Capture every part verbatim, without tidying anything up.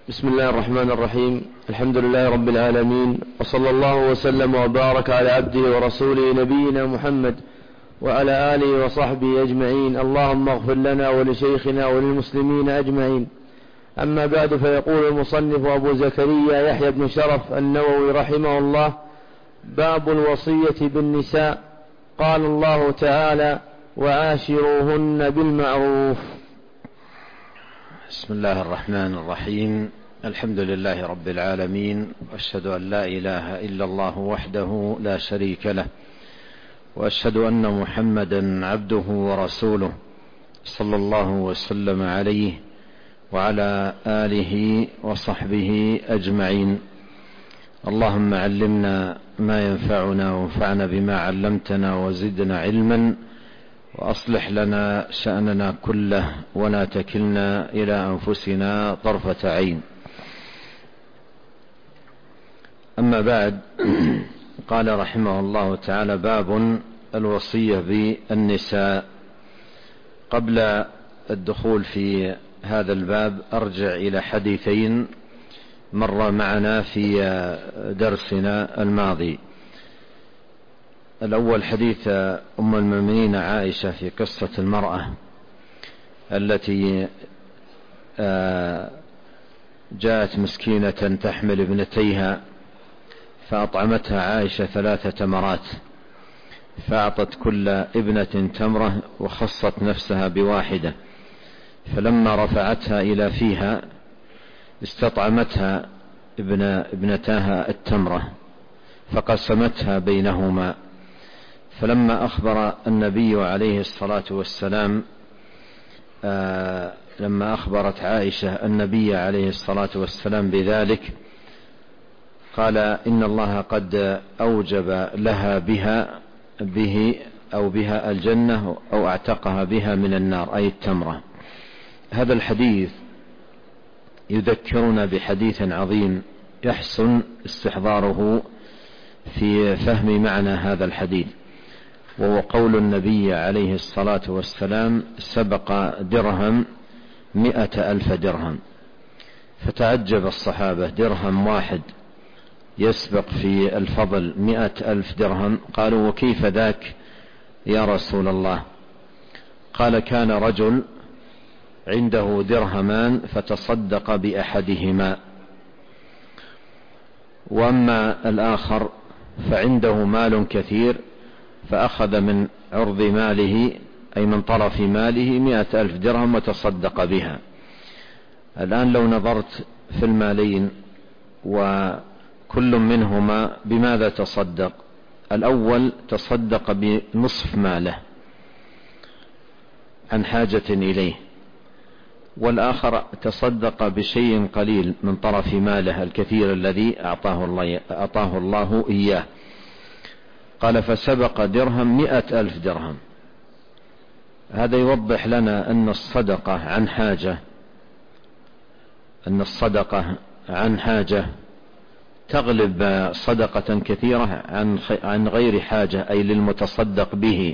بسم الله الرحمن الرحيم. الحمد لله رب العالمين، وصلى الله وسلم وبارك على عبده ورسوله نبينا محمد وعلى آله وصحبه أجمعين. اللهم اغفر لنا ولشيخنا وللمسلمين أجمعين. أما بعد، فيقول المصنف أبو زكريا يحيى بن شرف النووي رحمه الله: باب الوصية بالنساء. قال الله تعالى: وعاشروهن بالمعروف. بسم الله الرحمن الرحيم. الحمد لله رب العالمين، وأشهد أن لا إله إلا الله وحده لا شريك له، وأشهد أن محمدا عبده ورسوله، صلى الله وسلم عليه وعلى آله وصحبه أجمعين. اللهم علمنا ما ينفعنا وانفعنا بما علمتنا وزدنا علما، وأصلح لنا شأننا كله ولا تكلنا إلى أنفسنا طرفة عين. أما بعد، قال رحمه الله تعالى: باب الوصية بالنساء. قبل الدخول في هذا الباب أرجع إلى حديثين مر معنا في درسنا الماضي. الأول حديث أم المؤمنين عائشة في قصة المرأة التي جاءت مسكينة تحمل ابنتيها، فأطعمتها عائشة ثلاث تمرات، فأعطت كل ابنة تمرة وخصت نفسها بواحدة، فلما رفعتها إلى فيها استطعمتها ابن ابنتاها التمرة فقسمتها بينهما. فلما أخبر النبي عليه الصلاة والسلام آه لما أخبرت عائشة النبي عليه الصلاة والسلام بذلك، قال: إن الله قد أوجب لها بها به أو بها الجنة أو اعتقها بها من النار، أي التمرة. هذا الحديث يذكرنا بحديث عظيم يحسن استحضاره في فهم معنى هذا الحديث، وهو قول النبي عليه الصلاة والسلام: سبق درهم مئة ألف درهم. فتعجب الصحابة: درهم واحد يسبق في الفضل مئة ألف درهم؟ قالوا: وكيف ذاك يا رسول الله؟ قال: كان رجل عنده درهمان فتصدق بأحدهما، وأما الآخر فعنده مال كثير فأخذ من عرض ماله، أي من طرف ماله، مئة ألف درهم وتصدق بها. الآن لو نظرت في المالين وكل منهما بماذا تصدق؟ الأول تصدق بنصف ماله عن حاجة إليه، والآخر تصدق بشيء قليل من طرف ماله الكثير الذي أعطاه الله, أعطاه الله إياه. قال: فسبق درهم مئة ألف درهم. هذا يوضح لنا أن الصدقة عن حاجة أن الصدقة عن حاجة تغلب صدقة كثيرة عن عن غير حاجة، أي للمتصدق به.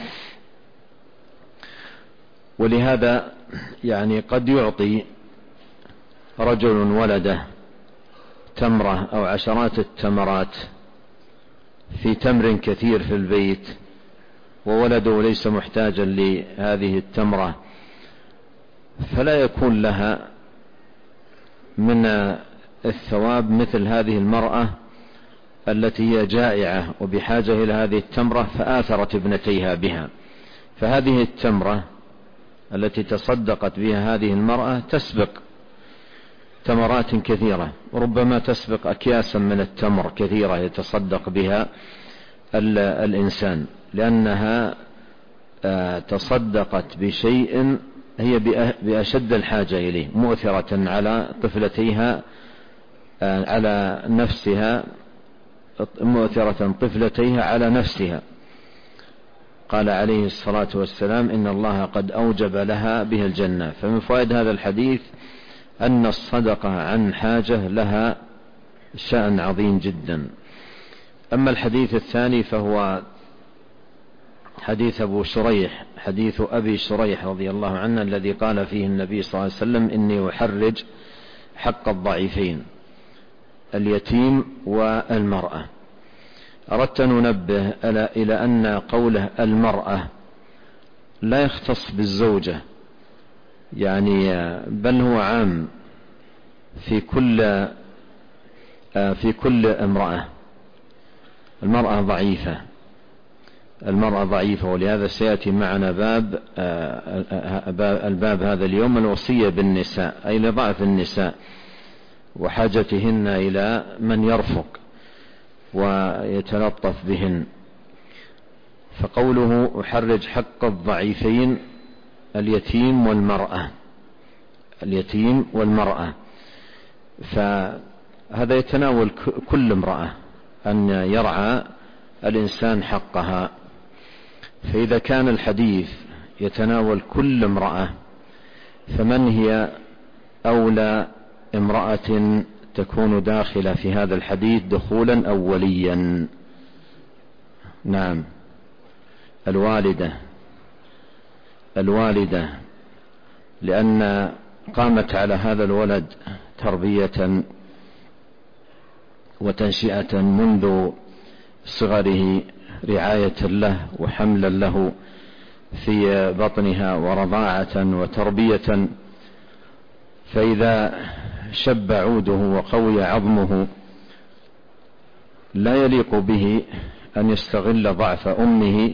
ولهذا يعني قد يعطي رجل ولده تمرة أو عشرات التمرات في تمر كثير في البيت، وولده ليس محتاجا لهذه التمرة، فلا يكون لها من الثواب مثل هذه المرأة التي هي جائعة وبحاجة إلى هذه التمرة فآثرت ابنتيها بها. فهذه التمرة التي تصدقت بها هذه المرأة تسبق تمرات كثيرة، وربما تسبق أكياسا من التمر كثيرة يتصدق بها الإنسان، لأنها تصدقت بشيء هي بأشد الحاجة إليه، مؤثرة على طفلتيها على نفسها مؤثرة طفلتيها على نفسها. قال عليه الصلاة والسلام: إن الله قد أوجب لها بها الجنة. فمن فوائد هذا الحديث أن الصدقة عن حاجة لها شأن عظيم جدا. أما الحديث الثاني فهو حديث أبو شريح، حديث أبي شريح رضي الله عنه، الذي قال فيه النبي صلى الله عليه وسلم: إني أحرج حق الضعيفين اليتيم والمرأة. أردت أن ننبه إلى أن قوله المرأة لا يختص بالزوجة، يعني بل هو عام في كل في كل امرأة. المرأة ضعيفة، المرأة ضعيفة، ولهذا سيأتي معنا باب الباب هذا اليوم الوصية بالنساء، أي لضعف النساء وحاجتهن إلى من يرفق ويتلطف بهن. فقوله أحرج حق الضعيفين اليتيم والمرأة، اليتيم والمرأة، فهذا يتناول كل امرأة أن يرعى الإنسان حقها. فإذا كان الحديث يتناول كل امرأة، فمن هي أولى امرأة تكون داخلة في هذا الحديث دخولا أوليا؟ نعم، الوالدة، الوالدة، لأن قامت على هذا الولد تربية وتنشئة منذ صغره، رعاية له وحملا له في بطنها ورضاعة وتربية. فإذا شب عوده وقوي عظمه لا يليق به أن يستغل ضعف أمه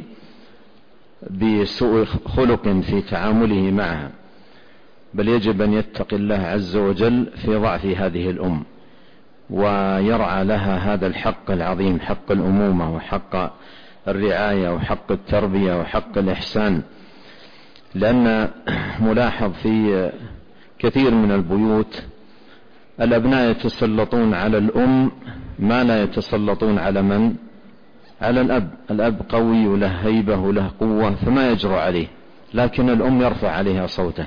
بسوء خلق في تعامله معها، بل يجب أن يتقي الله عز وجل في ضعف هذه الأم ويرعى لها هذا الحق العظيم، حق الأمومة وحق الرعاية وحق التربية وحق الإحسان. لأن ملاحظ في كثير من البيوت الأبناء يتسلطون على الأم ما لا يتسلطون على من؟ على الأب. الأب قوي وله هيبة وله قوة فما يجرؤ عليه، لكن الأم يرفع عليها صوته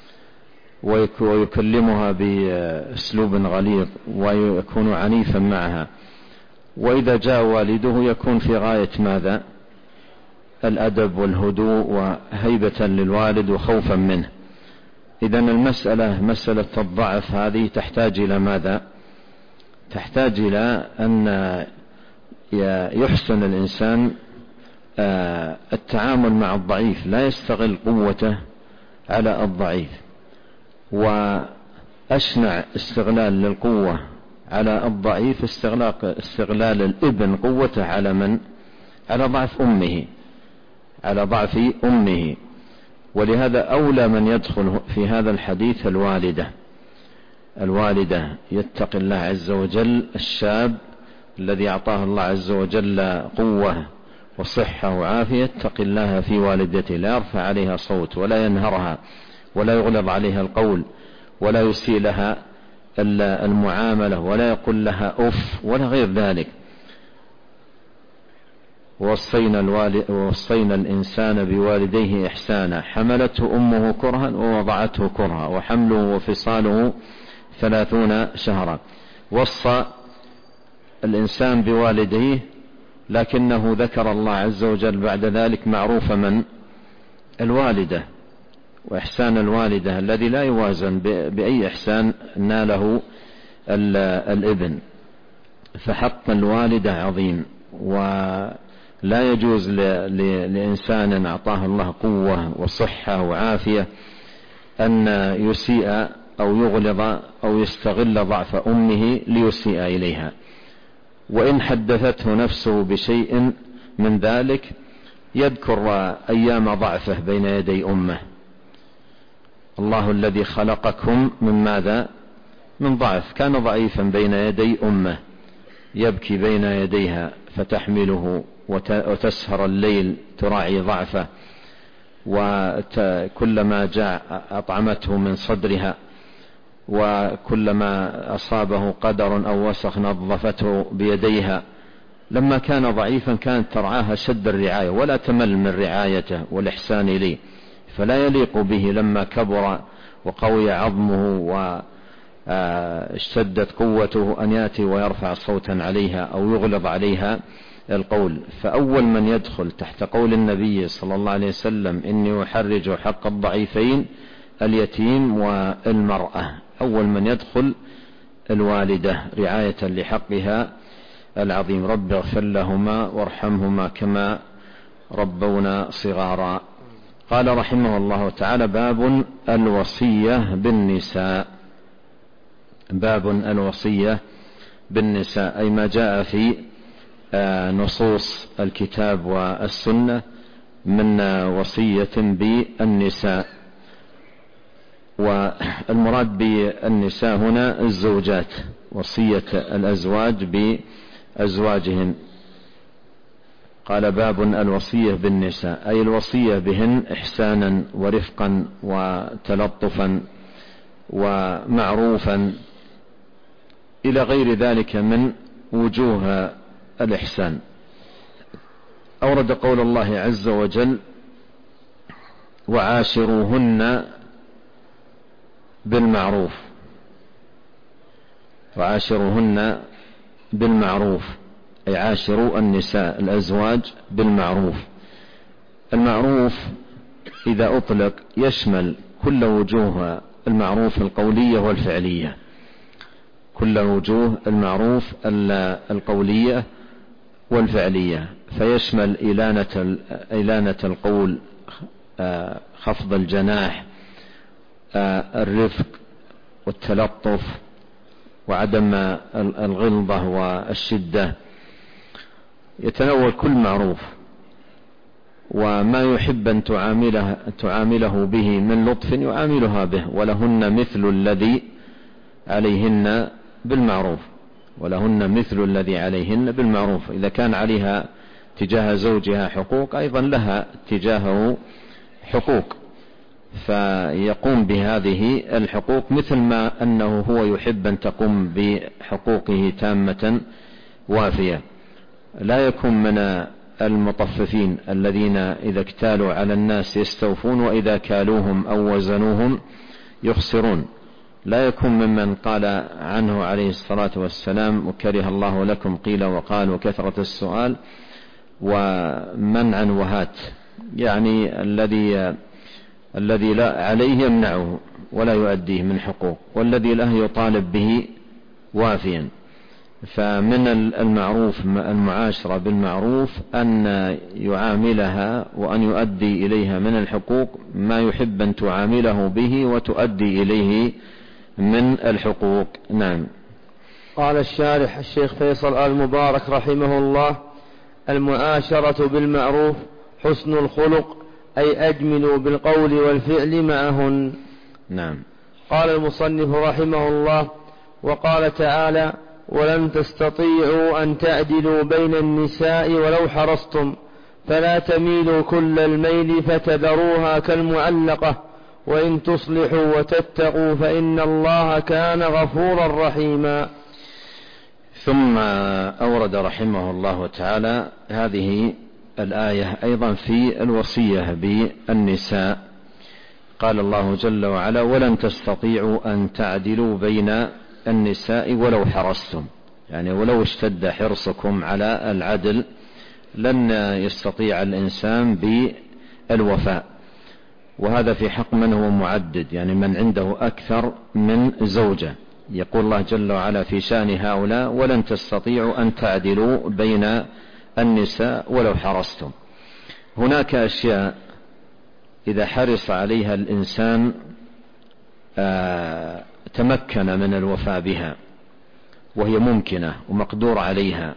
ويكلمها بأسلوب غليظ ويكون عنيفا معها، وإذا جاء والده يكون في غاية ماذا؟ الأدب والهدوء وهيبة للوالد وخوفا منه. إذن المسألة مسألة الضعف هذه تحتاج إلى ماذا؟ تحتاج إلى أن يحسن الإنسان التعامل مع الضعيف، لا يستغل قوته على الضعيف. وأشنع استغلال للقوة على الضعيف استغلال الابن قوته على من؟ على ضعف أمه، على ضعف أمه. ولهذا أولى من يدخل في هذا الحديث الوالدة. الوالدة يتقي الله عز وجل، الشاب الذي أعطاه الله عز وجل قوة وصحة وعافية يتقي الله في والدته، لا يرفع عليها صوت ولا ينهرها ولا يغلظ عليها القول ولا يسيء لها المعاملة ولا يقول لها أف ولا غير ذلك. ووصينا, الوالد ووصينا الإنسان بوالديه إحسانا حملته أمه كرها ووضعته كرها وحمله وفصاله ثلاثون شهرا. وصى الإنسان بوالديه، لكنه ذكر الله عز وجل بعد ذلك معروف من؟ الوالدة، وإحسان الوالدة الذي لا يوازن بأي إحسان ناله الابن. فحق الوالدة عظيم، ولا يجوز لإنسان أعطاه الله قوة وصحة وعافية أن يسيء أو يغلظ أو يستغل ضعف أمه ليسيء إليها. وإن حدثته نفسه بشيء من ذلك يذكر أيام ضعفه بين يدي أمه. الله الذي خلقكم من ماذا؟ من ضعف. كان ضعيفا بين يدي أمه يبكي بين يديها فتحمله وتسهر الليل تراعي ضعفه، وكلما جاء أطعمته من صدرها، وكلما أصابه قدر أو وسخ نظفته بيديها. لما كان ضعيفا كانت ترعاها شد الرعاية ولا تمل من رعايته والإحسان إليه. فلا يليق به لما كبر وقوي عظمه واشتدت قوته أن يأتي ويرفع صوتا عليها أو يغلظ عليها القول. فأول من يدخل تحت قول النبي صلى الله عليه وسلم إني أحرج حق الضعيفين اليتيم والمرأة. أول من يدخل الوالدة رعاية لحقها العظيم. رب اغفر لهما وارحمهما كما ربونا صغارا. قال رحمه الله تعالى: باب الوصية بالنساء. باب الوصية بالنساء أي ما جاء في نصوص الكتاب والسنة من وصية بالنساء. والمراد بالنساء هنا الزوجات، وصية الأزواج بأزواجهن. قال: باب الوصية بالنساء أي الوصية بهن إحسانا ورفقا وتلطفا ومعروفا إلى غير ذلك من وجوه الإحسان. أورد قول الله عز وجل: وعاشروهن بالمعروف. وعاشروهن بالمعروف أي عاشروا النساء الأزواج بالمعروف. المعروف إذا أطلق يشمل كل وجوه المعروف القولية والفعلية، كل وجوه المعروف القولية والفعلية، فيشمل إلانة, إلانة القول، خفض الجناح، الرفق والتلطف وعدم الغلظة والشدة، يتناول كل معروف. وما يحب أن تعامله, تعامله به من لطف يعاملها به. ولهن مثل الذي عليهن بالمعروف، ولهن مثل الذي عليهن بالمعروف. إذا كان عليها تجاه زوجها حقوق أيضا لها تجاهه حقوق، فيقوم بهذه الحقوق مثل ما أنه هو يحب أن تقوم بحقوقه تامة وافية. لا يكون من المطففين الذين إذا اكتالوا على الناس يستوفون وإذا كالوهم أو وزنوهم يخسرون. لا يكون ممن قال عنه عليه الصلاة والسلام: وكره الله لكم قيل وقال وكثرة السؤال ومنعا وهات، يعني الذي الذي لا عليه يمنعه ولا يؤديه من حقوق، والذي له يطالب به وافيا. فمن المعروف المعاشرة بالمعروف أن يعاملها وأن يؤدي إليها من الحقوق ما يحب أن تعامله به وتؤدي إليه من الحقوق. نعم. قال الشارح الشيخ فيصل آل مبارك رحمه الله: المعاشرة بالمعروف حسن الخلق، أي أجملوا بالقول والفعل معهن. نعم. قال المصنف رحمه الله: وقال تعالى: ولن تستطيعوا أن تعدلوا بين النساء ولو حرصتم فلا تميلوا كل الميل فتذروها كالمعلقة وإن تصلحوا وتتقوا فإن الله كان غفورا رحيما. ثم أورد رحمه الله تعالى هذه الآية أيضا في الوصية بالنساء. قال الله جل وعلا: ولن تستطيعوا أن تعدلوا بين النساء ولو حرصتم، يعني ولو اشتد حرصكم على العدل لن يستطيع الإنسان بالوفاء. وهذا في حق من هو معدد، يعني من عنده أكثر من زوجة. يقول الله جل وعلا في شأن هؤلاء: ولن تستطيعوا أن تعدلوا بين النساء ولو حرصتم. هناك أشياء إذا حرص عليها الإنسان آه تمكن من الوفاء بها وهي ممكنة ومقدور عليها،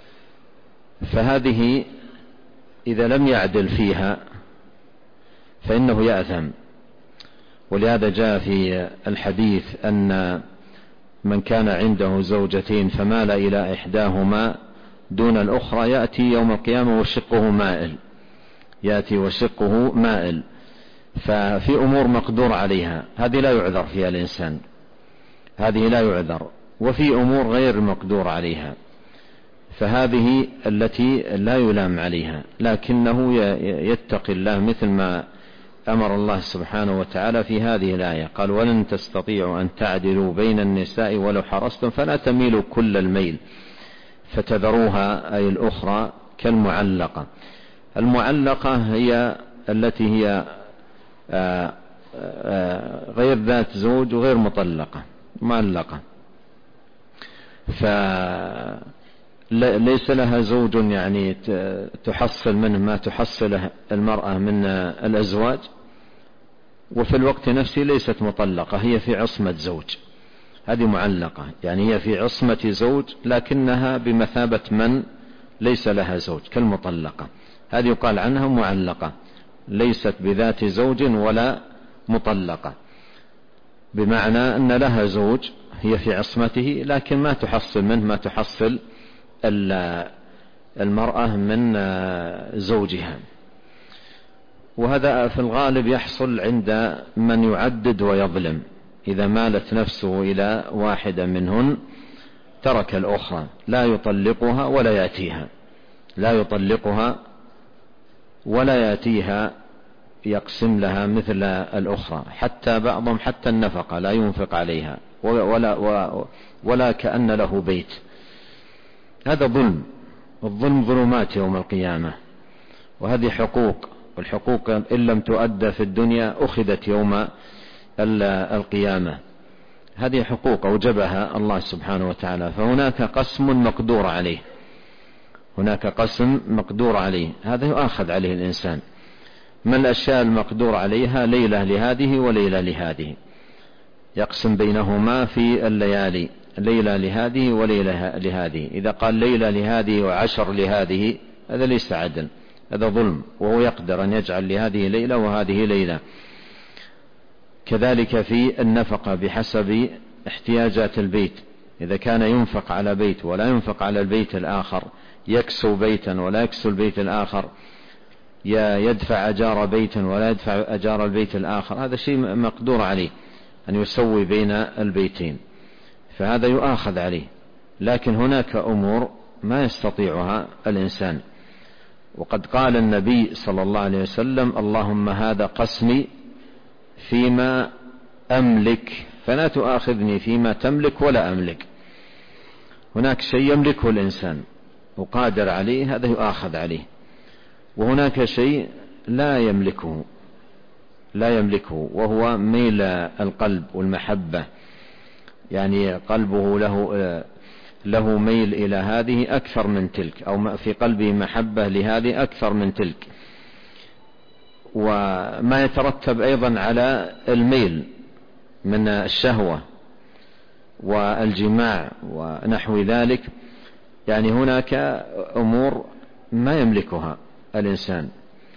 فهذه إذا لم يعدل فيها فإنه يأثم. ولهذا جاء في الحديث أن من كان عنده زوجتين فمال إلى إحداهما دون الأخرى يأتي يوم القيامة وشقه مائل، يأتي وشقه مائل. ففي أمور مقدور عليها هذه لا يعذر فيها الإنسان، هذه لا يعذر. وفي أمور غير مقدور عليها فهذه التي لا يلام عليها، لكنه يتقي الله مثل ما أمر الله سبحانه وتعالى في هذه الآية. قال: ولن تستطيعوا أن تعدلوا بين النساء ولو حرصتم فلا تميلوا كل الميل فتذروها أي الأخرى كالمعلقة. المعلقة هي التي هي غير ذات زوج وغير مطلقة، معلقة، فليس لها زوج يعني تحصل منه ما تحصله المرأة من الأزواج، وفي الوقت نفسه ليست مطلقة، هي في عصمة زوج، هذه معلقة، يعني هي في عصمة زوج لكنها بمثابة من ليس لها زوج كالمطلقة، هذه يقال عنها معلقة، ليست بذات زوج ولا مطلقة، بمعنى أن لها زوج هي في عصمته لكن ما تحصل منه ما تحصل المرأة من زوجها. وهذا في الغالب يحصل عند من يعدد ويظلم، إذا مالت نفسه إلى واحدة منهن ترك الأخرى، لا يطلقها ولا يأتيها، لا يطلقها ولا يأتيها يقسم لها مثل الأخرى، حتى بعضهم حتى النفقة لا ينفق عليها ولا, ولا, ولا كأن له بيت. هذا ظلم، الظلم ظلمات يوم القيامة، وهذه حقوق، والحقوق إن لم تؤدى في الدنيا أخذت يوم القيامة، هذه حقوق أوجبها الله سبحانه وتعالى، فهناك قسم مقدور عليه، هناك قسم مقدور عليه، هذا يؤخذ عليه الإنسان. من الأشياء المقدور عليها ليلة لهذه وليلة لهذه، يقسم بينهما في الليالي، ليلة لهذه وليلة لهذه، إذا قال ليلة لهذه وعشر لهذه هذا ليس عدل، هذا ظلم، وهو يقدر أن يجعل لهذه ليلة وهذه ليلة. كذلك في النفقة بحسب احتياجات البيت، إذا كان ينفق على بيت ولا ينفق على البيت الآخر، يكسو بيتا ولا يكسو البيت الآخر، يدفع أجار بيت ولا يدفع أجار البيت الآخر، هذا شيء مقدور عليه أن يسوي بين البيتين، فهذا يؤاخذ عليه. لكن هناك أمور ما يستطيعها الإنسان، وقد قال النبي صلى الله عليه وسلم: اللهم هذا قسمي فيما أملك فلا تؤاخذني فيما تملك ولا أملك. هناك شيء يملكه الإنسان وقادر عليه، هذا يؤاخذ عليه، وهناك شيء لا يملكه لا يملكه وهو ميل القلب والمحبة، يعني قلبه له له ميل إلى هذه أكثر من تلك، أو في قلبه محبة لهذه أكثر من تلك. وما يترتب أيضا على الميل من الشهوة والجماع ونحو ذلك، يعني هناك أمور ما يملكها الإنسان.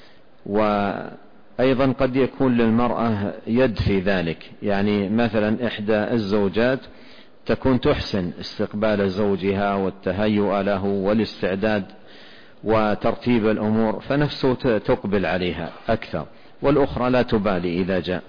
وأيضا قد يكون للمرأة يد في ذلك، يعني مثلا إحدى الزوجات تكون تحسن استقبال زوجها والتهيؤ له والاستعداد وترتيب الأمور، فنفسه تقبل عليها أكثر، والأخرى لا تبالي إذا جاء،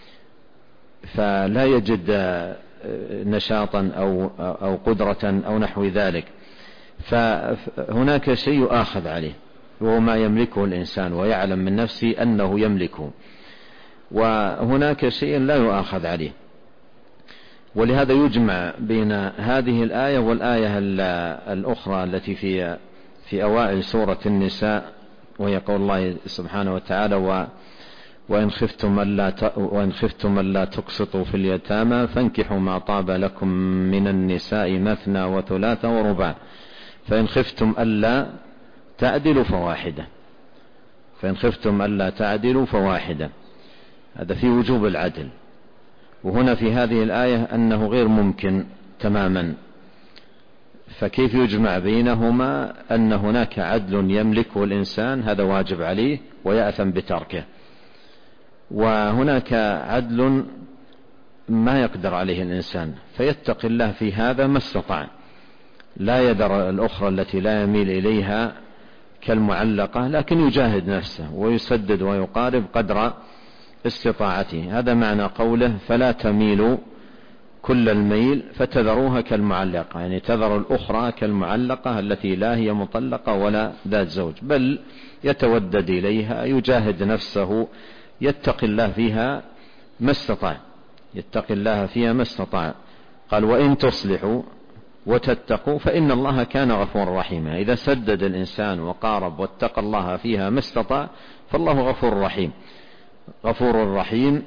فلا يجد نشاطا أو, أو قدرة أو نحو ذلك، فهناك شيء يؤاخذ عليه وهو ما يملكه الإنسان ويعلم من نفسه أنه يملكه، وهناك شيء لا يؤاخذ عليه. ولهذا يجمع بين هذه الآية والآية الأخرى التي في في أوائل سورة النساء، وهي قول الله سبحانه وتعالى: و وإن خفتم ألا وإن خفتم ألا تقسطوا في اليتامى فانكحوا ما طاب لكم من النساء مثنى وثلاث ورباع فإن خفتم ألا تعدلوا فواحدة فإن خفتم ألا تعدلوا فواحدة هذا في وجوب العدل. وهنا في هذه الآية أنه غير ممكن تماما، فكيف يجمع بينهما؟ أن هناك عدل يملكه الإنسان، هذا واجب عليه ويأثم بتركه، وهناك عدل ما يقدر عليه الإنسان فيتقي الله في هذا ما استطاع، لا يذر الأخرى التي لا يميل إليها كالمعلقة، لكن يجاهد نفسه ويسدد ويقارب قدر استطاعته. هذا معنى قوله: فلا تميلوا كل الميل فتذروها كالمعلقة، يعني تذر الأخرى كالمعلقة التي لا هي مطلقة ولا ذات زوج، بل يتودد إليها، يجاهد نفسه، يتقي الله فيها ما استطاع يتقي الله فيها ما استطاع. قال: وإن تصلحوا وتتقوا فإن الله كان غفورا رحيما. إذا سدد الإنسان وقارب واتقى الله فيها ما استطاع فالله غفور رحيم. غفور رحيم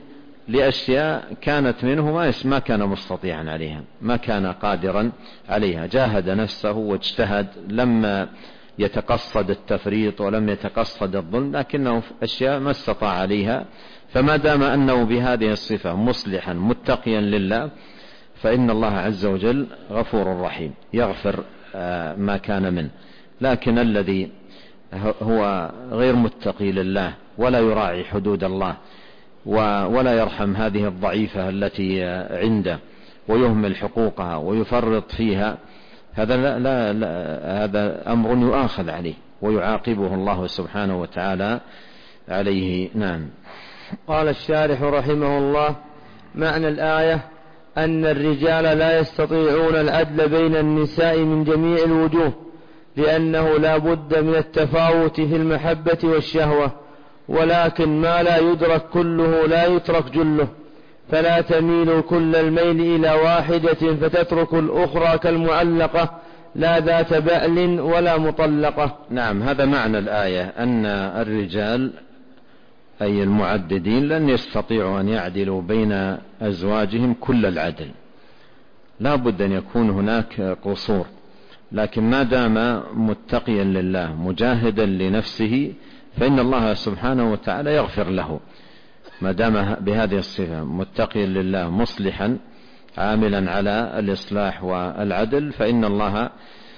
لأشياء كانت منه ما كان مستطيعا عليها، ما كان قادرا عليها، جاهد نفسه واجتهد، لما يتقصد التفريط ولم يتقصد الظلم، لكنه أشياء ما استطاع عليها. فما دام أنه بهذه الصفة مصلحا متقيا لله، فإن الله عز وجل غفور رحيم يغفر ما كان منه. لكن الذي هو غير متقي لله ولا يراعي حدود الله ولا يرحم هذه الضعيفة التي عنده ويهمل حقوقها ويفرط فيها، هذا لا لا لا هذا أمر يؤاخذ عليه ويعاقبه الله سبحانه وتعالى عليه. نعم. قال الشارح رحمه الله: معنى الآية أن الرجال لا يستطيعون العدل بين النساء من جميع الوجوه، لأنه لا بد من التفاوت في المحبة والشهوة، ولكن ما لا يدرك كله لا يترك جله، فلا تميل كل الميل إلى واحدة فتترك الأخرى كالمعلقة لا ذات بأل ولا مطلقة. نعم، هذا معنى الآية، أن الرجال أي المعددين لن يستطيعوا أن يعدلوا بين أزواجهم كل العدل، لا بد أن يكون هناك قصور، لكن ما دام متقيا لله مجاهدا لنفسه فإن الله سبحانه وتعالى يغفر له، ما دام بهذه الصفة متقيا لله مصلحا عاملا على الإصلاح والعدل، فإن الله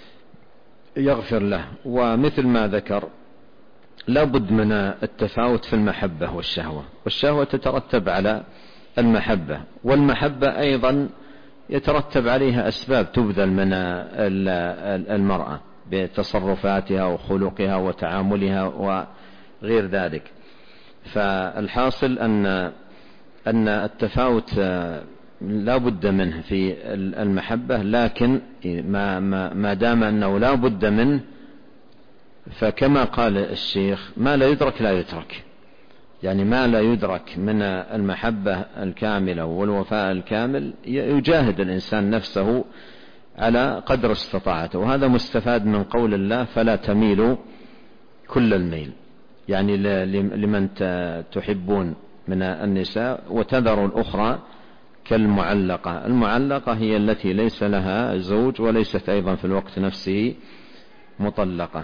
يغفر له. ومثل ما ذكر لا بد من التفاوت في المحبة والشهوة، والشهوة تترتب على المحبة، والمحبة أيضا يترتب عليها أسباب تبذل من المرأة بتصرفاتها وخلقها وتعاملها وغير ذلك. فالحاصل أن أن التفاوت لا بد منه في المحبة، لكن ما, ما, ما دام أنه لا بد منه، فكما قال الشيخ: ما لا يدرك لا يترك، يعني ما لا يدرك من المحبة الكاملة والوفاء الكامل يجاهد الإنسان نفسه على قدر استطاعته. وهذا مستفاد من قول الله: فلا تميلوا كل الميل، يعني لمن تحبون من النساء وتذروا الأخرى كالمعلقة. المعلقة هي التي ليس لها زوج وليست أيضا في الوقت نفسه مطلقة.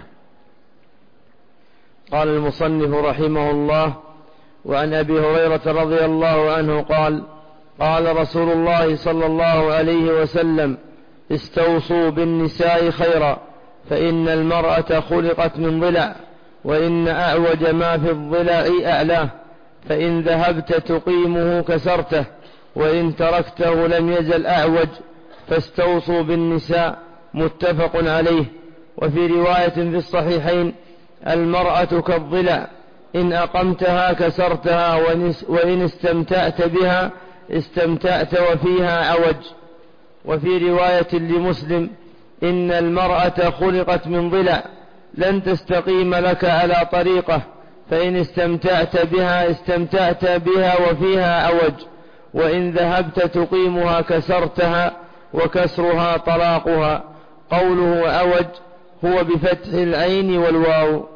قال المصنف رحمه الله: وعن أبي هريرة رضي الله عنه قال: قال رسول الله صلى الله عليه وسلم: استوصوا بالنساء خيرا، فإن المرأة خلقت من ضلع، وإن أعوج ما في الضلع أعلاه، فإن ذهبت تقيمه كسرته، وإن تركته لم يزل أعوج، فاستوصوا بالنساء. متفق عليه. وفي رواية في الصحيحين: المرأة كالضلع، إن أقمتها كسرتها، وإن استمتعت بها استمتعت وفيها عوج. وفي رواية لمسلم: إن المرأة خلقت من ضلع، لن تستقيم لك على طريقة، فإن استمتعت بها استمتعت بها وفيها عوج، وإن ذهبت تقيمها كسرتها، وكسرها طلاقها. قوله عوج هو بفتح العين والواو.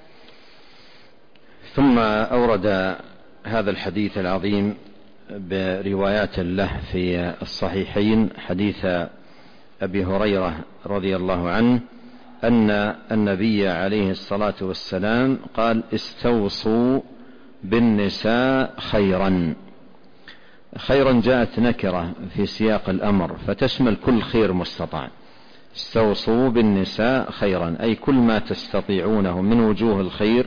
ثم أورد هذا الحديث العظيم بروايات له في الصحيحين، حديث أبي هريرة رضي الله عنه أن النبي عليه الصلاة والسلام قال: استوصوا بالنساء خيرا. خيرا جاءت نكرة في سياق الأمر فتشمل كل خير مستطاع. استوصوا بالنساء خيرا أي كل ما تستطيعونه من وجوه الخير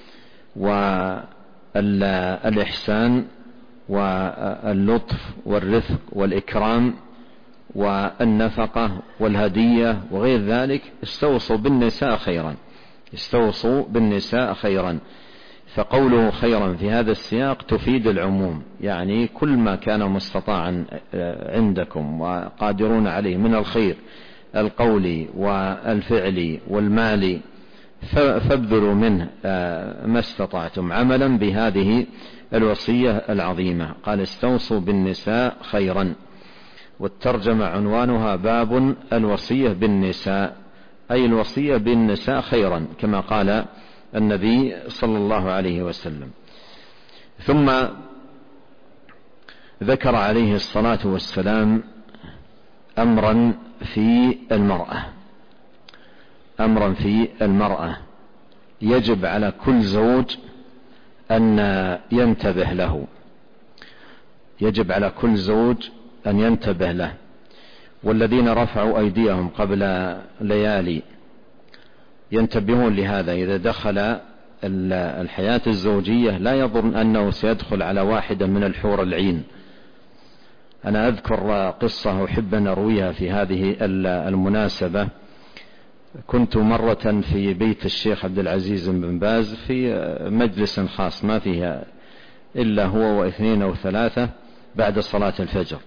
والإحسان واللطف والرفق والإكرام والنفقة والهدية وغير ذلك. استوصوا بالنساء خيرا، استوصوا بالنساء خيرا. فقوله خيرا في هذا السياق تفيد العموم، يعني كل ما كان مستطاعا عندكم وقادرون عليه من الخير القولي والفعلي والمالي فابذلوا منه ما استطعتم عملا بهذه الوصية العظيمة. قال: استوصوا بالنساء خيرا. والترجمة عنوانها: باب الوصية بالنساء، أي الوصية بالنساء خيرا، كما قال النبي صلى الله عليه وسلم. ثم ذكر عليه الصلاة والسلام أمرا في المرأة أمرا في المرأة يجب على كل زوج أن ينتبه له يجب على كل زوج أن ينتبه له. والذين رفعوا أيديهم قبل ليالي ينتبهون لهذا. إذا دخل الحياة الزوجية لا يظن أنه سيدخل على واحدة من الحور العين. أنا أذكر قصة أحب أن أرويها في هذه المناسبة. كنت مرة في بيت الشيخ عبد العزيز بن باز في مجلس خاص ما فيها إلا هو واثنين أو ثلاثة بعد صلاة الفجر،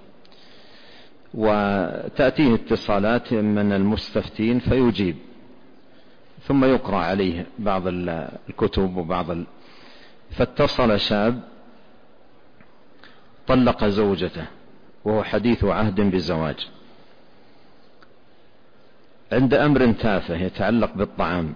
وتأتيه اتصالات من المستفتين فيجيب، ثم يقرأ عليه بعض الكتب وبعض ال... فاتصل شاب طلق زوجته وهو حديث عهد بزواج عند أمر تافه يتعلق بالطعام.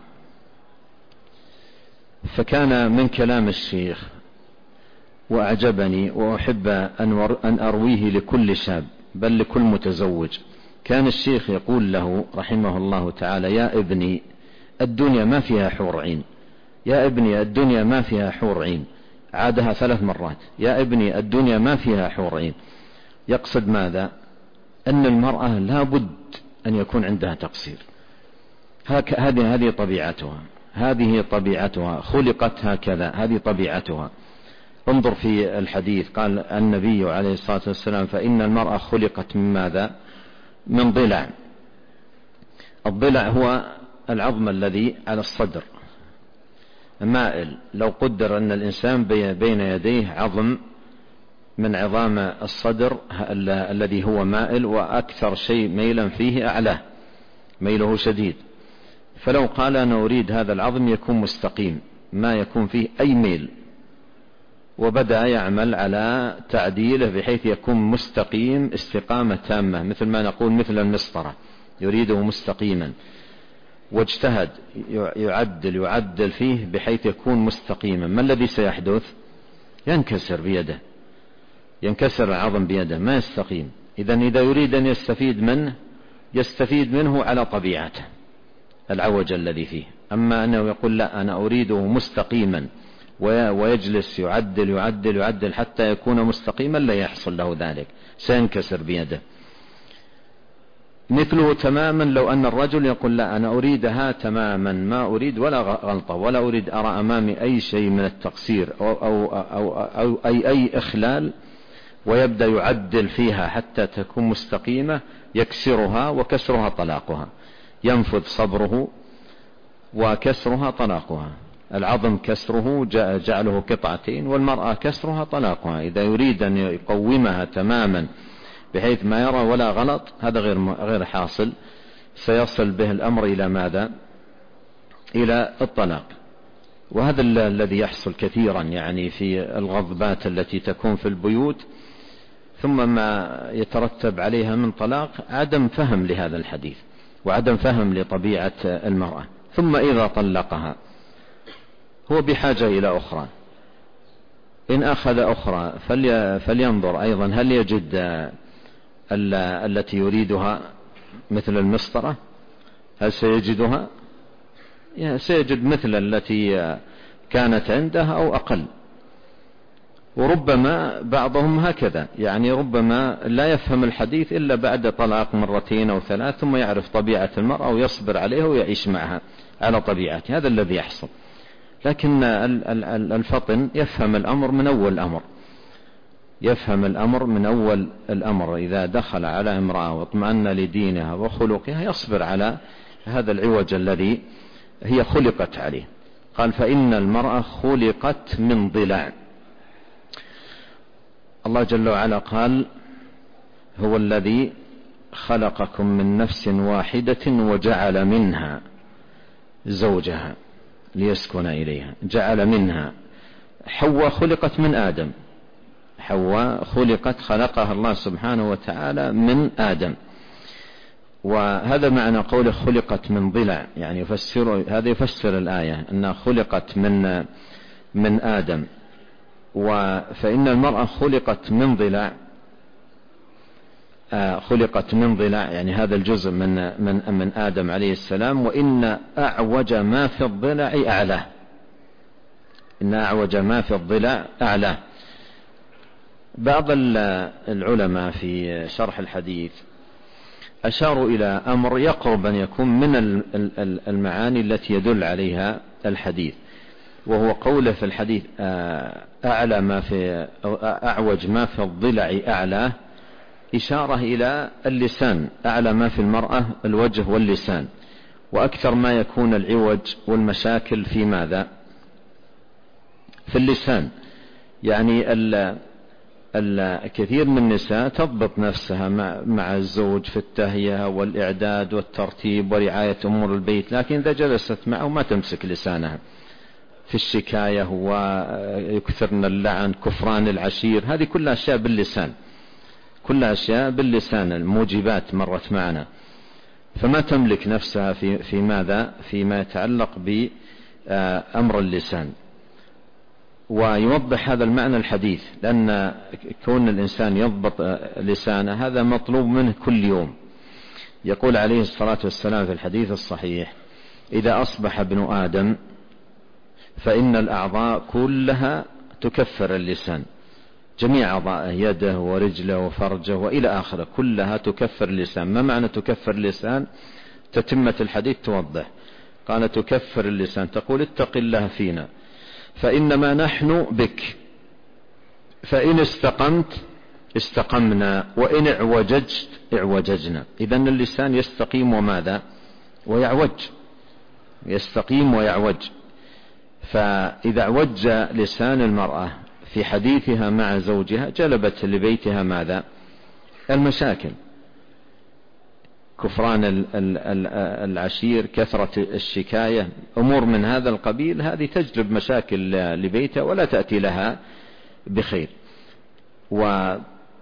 فكان من كلام الشيخ وأعجبني وأحب أن أرويه لكل شاب بل لكل متزوج. كان الشيخ يقول له رحمه الله تعالى: يا ابني الدنيا ما فيها حور عين، يا ابني الدنيا ما فيها حور عين. عادها ثلاث مرات: يا ابني الدنيا ما فيها حور عين. يقصد ماذا؟ أن المرأة لا بد أن يكون عندها تقصير. هذه هذه طبيعتها هذه طبيعتها خلقت هكذا، هذه طبيعتها. انظر في الحديث قال النبي عليه الصلاة والسلام: فإن المرأة خلقت من ماذا؟ من ضلع. الضلع هو العظم الذي على الصدر مائل. لو قدر أن الإنسان بين يديه عظم من عظام الصدر الذي هو مائل، وأكثر شيء ميلا فيه أعلاه، ميله شديد. فلو قال أنا أريد هذا العظم يكون مستقيم ما يكون فيه أي ميل، وبدأ يعمل على تعديله بحيث يكون مستقيم استقامة تامة، مثل ما نقول مثل المسطرة يريده مستقيما، واجتهد يعدل يعدل فيه بحيث يكون مستقيما. ما الذي سيحدث؟ ينكسر بيده، ينكسر العظم بيده ما يستقيم. إذن إذا يريد أن يستفيد منه يستفيد منه على طبيعته العوج الذي فيه. أما أنه يقول لا أنا أريده مستقيما ويجلس يعدل يعدل يعدل حتى يكون مستقيما لا يحصل له ذلك، سينكسر بيده. مثله تماما لو أن الرجل يقول لا أنا أريدها تماما ما أريد ولا غلطة ولا أريد أرى أمامي أي شيء من التقصير أو, أو, أو, أو أي, أي إخلال، ويبدأ يعدل فيها حتى تكون مستقيمة، يكسرها، وكسرها طلاقها. ينفذ صبره وكسرها طلاقها. العظم كسره جعله قطعتين، والمرأة كسرها طلاقها. إذا يريد أن يقومها تماما بحيث ما يرى ولا غلط هذا غير غير حاصل، سيصل به الأمر إلى ماذا؟ إلى الطلاق. وهذا الذي يحصل كثيرا يعني في الغضبات التي تكون في البيوت، ثم ما يترتب عليها من طلاق عدم فهم لهذا الحديث وعدم فهم لطبيعة المرأة. ثم إذا طلقها هو بحاجة إلى أخرى، إن أخذ أخرى فلينظر أيضا هل يجد التي يريدها مثل المسطرة، هل سيجدها؟ سيجد مثل التي كانت عندها أو أقل. وربما بعضهم هكذا، يعني ربما لا يفهم الحديث إلا بعد طلاق مرتين أو ثلاث ثم يعرف طبيعة المرأة ويصبر عليها ويعيش معها على طبيعته. هذا الذي يحصل. لكن الفطن يفهم الأمر من أول الأمر، يفهم الأمر من أول الأمر. إذا دخل على امرأة واطمأن لدينها وخلقها يصبر على هذا العوج الذي هي خلقت عليه. قال فإن المرأة خلقت من ضلع. الله جل وعلا قال هو الذي خلقكم من نفس واحدة وجعل منها زوجها ليسكن إليها. جعل منها. حواء خلقت من آدم، حواء خلقت خلقها الله سبحانه وتعالى من آدم. وهذا معنى قوله خلقت من ضلع، يعني يفسر هذا يفسر الآية أنها خلقت من من آدم. فإن المرأة خلقت من ضلع خلقت من ضلع، يعني هذا الجزء من من من آدم عليه السلام، وإن أعوج ما في الضلع أعلاه، إن أعوج ما في الضلع أعلاه. بعض العلماء في شرح الحديث أشاروا إلى أمر يقرب أن يكون من المعاني التي يدل عليها الحديث، وهو قوله في الحديث أعلى ما في أعوج ما في الضلع أعلاه، إشارة إلى اللسان، أعلى ما في المرأة الوجه واللسان، وأكثر ما يكون العوج والمشاكل في ماذا؟ في اللسان. يعني الكثير من النساء تضبط نفسها مع الزوج في التهيئة والإعداد والترتيب ورعاية أمور البيت، لكن إذا جلست معه ما تمسك لسانها في الشكاية ويكثرن اللعن، كفران العشير، هذه كلها أشياء باللسان، كلها أشياء باللسان، الموجبات مرت معنا، فما تملك نفسها في في ماذا؟ فيما يتعلق بأمر اللسان. ويوضح هذا المعنى الحديث، لأن كون الإنسان يضبط لسانه هذا مطلوب منه كل يوم. يقول عليه الصلاة والسلام في الحديث الصحيح: إذا أصبح ابن آدم فإن الأعضاء كلها تكفر اللسان، جميع أعضاءه، يده ورجله وفرجه وإلى آخره، كلها تكفر اللسان. ما معنى تكفر اللسان؟ تتمة الحديث توضح، قال تكفر اللسان، تقول اتق الله فينا فإنما نحن بك، فإن استقمت استقمنا وإن اعوججت اعوججنا. إذن اللسان يستقيم وماذا؟ ويعوج، يستقيم ويعوج. فإذا اعوج لسان المرأة في حديثها مع زوجها جلبت لبيتها ماذا؟ المشاكل، كفران العشير، كثرة الشكاية، أمور من هذا القبيل، هذه تجلب مشاكل لبيتها ولا تأتي لها بخير. ولا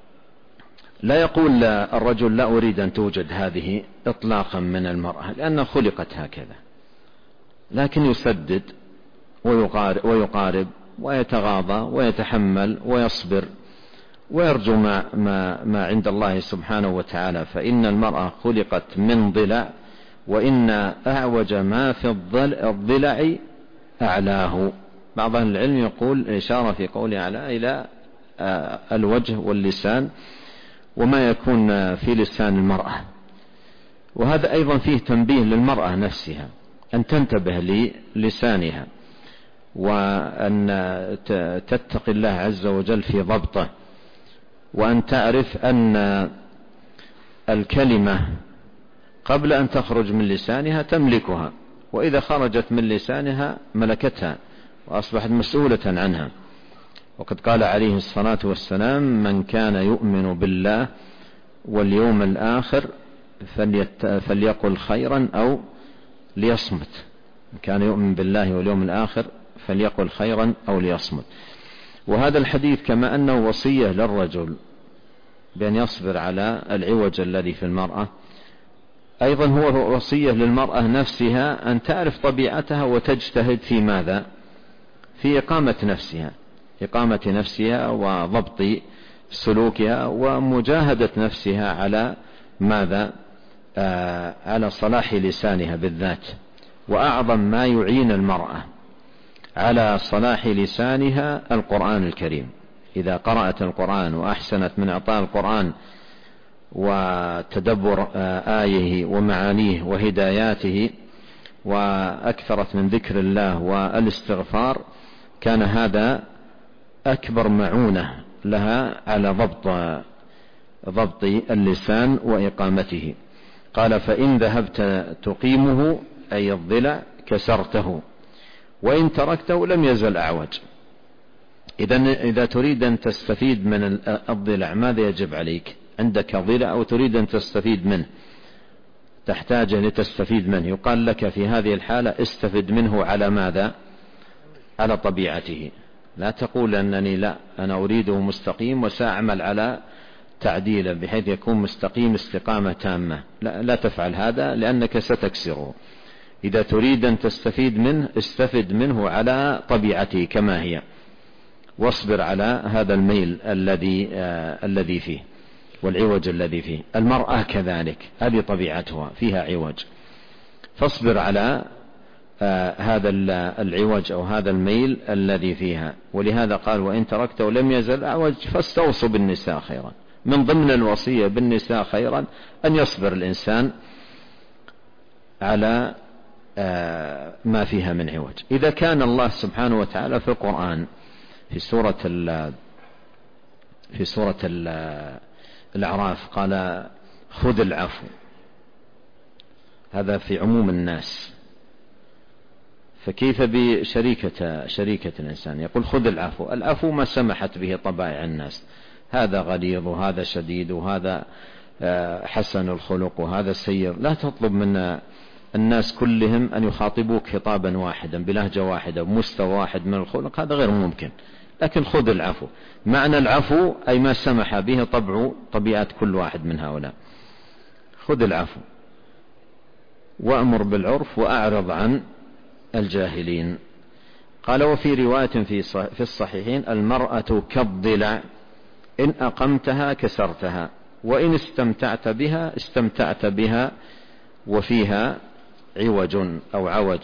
يقول الرجل لا أريد أن توجد هذه إطلاقا من المرأة لأنها خلقت هكذا، لكن يسدد ويقارب, ويقارب ويتغاضى ويتحمل ويصبر ويرجو ما, ما, ما عند الله سبحانه وتعالى. فإن المرأة خلقت من ضلع، وإن أعوج ما في الضلع أعلاه. بعض أهل العلم يقول إشارة في قوله أعلى إلى الوجه واللسان وما يكون في لسان المرأة. وهذا أيضا فيه تنبيه للمرأة نفسها أن تنتبه للسانها، وأن تتقي الله عز وجل في ضبطه، وأن تعرف أن الكلمة قبل أن تخرج من لسانها تملكها، وإذا خرجت من لسانها ملكتها وأصبحت مسؤولة عنها. وقد قال عليه الصلاة والسلام: من كان يؤمن بالله واليوم الآخر فليقل خيرا أو ليصمت. من كان يؤمن بالله واليوم الآخر فليقل خيرا أو ليصمت. وهذا الحديث كما أنه وصية للرجل بأن يصبر على العوج الذي في المرأة، أيضا هو وصية للمرأة نفسها أن تعرف طبيعتها وتجتهد في ماذا؟ في إقامة نفسها، إقامة نفسها وضبط سلوكها ومجاهدة نفسها على ماذا؟ آه على صلاح لسانها بالذات. وأعظم ما يعين المرأة على صلاح لسانها القرآن الكريم. إذا قرأت القرآن وأحسنت من إعطاء القرآن وتدبر آيه ومعانيه وهداياته، وأكثرت من ذكر الله والاستغفار، كان هذا أكبر معونة لها على ضبط ضبط اللسان وإقامته. قال: فإن ذهبت تقيمه أي الضلع كسرته، وإن تركته لم يزل أعوج. إذن إذا تريد أن تستفيد من الضلع ماذا يجب عليك؟ عندك ضلع أو تريد أن تستفيد منه، تحتاجه لتستفيد منه، يقال لك في هذه الحالة استفد منه على ماذا؟ على طبيعته. لا تقول أنني لا أنا أريده مستقيم وسأعمل على تعديله بحيث يكون مستقيم استقامة تامة. لا, لا تفعل هذا لأنك ستكسره. إذا تريد أن تستفيد منه استفد منه على طبيعته كما هي، واصبر على هذا الميل الذي آه الذي فيه. والعوج الذي فيه. المرأة كذلك، هذه طبيعتها فيها عوج، فاصبر على آه هذا العوج أو هذا الميل الذي فيها. ولهذا قال وإن تركته لم يزل أعوج فاستوصوا بالنساء خيرا. من ضمن الوصية بالنساء خيرا أن يصبر الإنسان على آه ما فيها من عوج. إذا كان الله سبحانه وتعالى في القرآن في سورة في سورة الأعراف قال خذ العفو، هذا في عموم الناس، فكيف بشريكة شريكة الإنسان؟ يقول خذ العفو. العفو ما سمحت به طبائع الناس، هذا غليظ وهذا شديد وهذا حسن الخلق وهذا سير. لا تطلب من الناس كلهم أن يخاطبوك خطابا واحدا بلهجة واحدة بمستوى واحد من الخلق، هذا غير ممكن. لكن خذ العفو، معنى العفو أي ما سمح به طبع طبيعة كل واحد من هؤلاء. خذ العفو وأمر بالعرف وأعرض عن الجاهلين. قال وفي رواية في الصحيحين المرأة كالضلع إن أقمتها كسرتها وإن استمتعت بها استمتعت بها وفيها عوج أو عوج.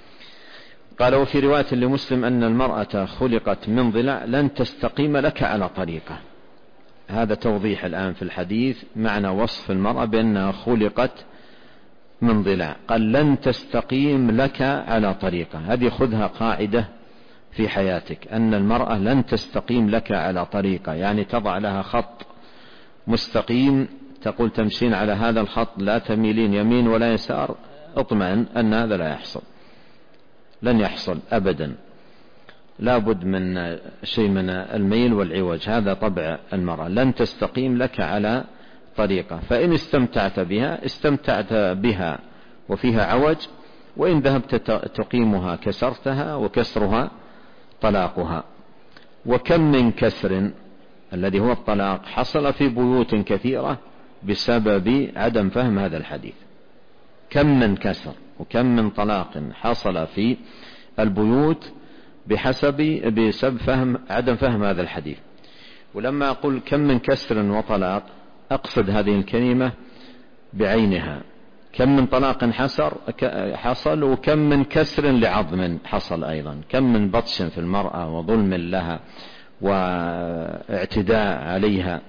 قال وفي رواية لمسلم أن المرأة خلقت من ضلع لن تستقيم لك على طريقة. هذا توضيح الآن في الحديث معنى وصف المرأة بأنها خلقت من ضلع. قال لن تستقيم لك على طريقة، هذه خذها قاعدة في حياتك، أن المرأة لن تستقيم لك على طريقة، يعني تضع لها خط مستقيم تقول تمشين على هذا الخط لا تميلين يمين ولا يسار، اطمئن أن هذا لا يحصل، لن يحصل أبدا، لا بد من شيء من الميل والعوج. هذا طبع المرأة، لن تستقيم لك على طريقة. فإن استمتعت بها استمتعت بها وفيها عوج، وإن ذهبت تقيمها كسرتها وكسرها طلاقها. وكم من كسر الذي هو الطلاق حصل في بيوت كثيرة بسبب عدم فهم هذا الحديث. كم من كسر وكم من طلاق حصل في البيوت بحسب بسبب فهم عدم فهم هذا الحديث. ولما أقول كم من كسر وطلاق أقصد هذه الكلمة بعينها، كم من طلاق حصل حصل وكم من كسر لعظم حصل أيضا، كم من بطش في المرأة وظلم لها واعتداء عليها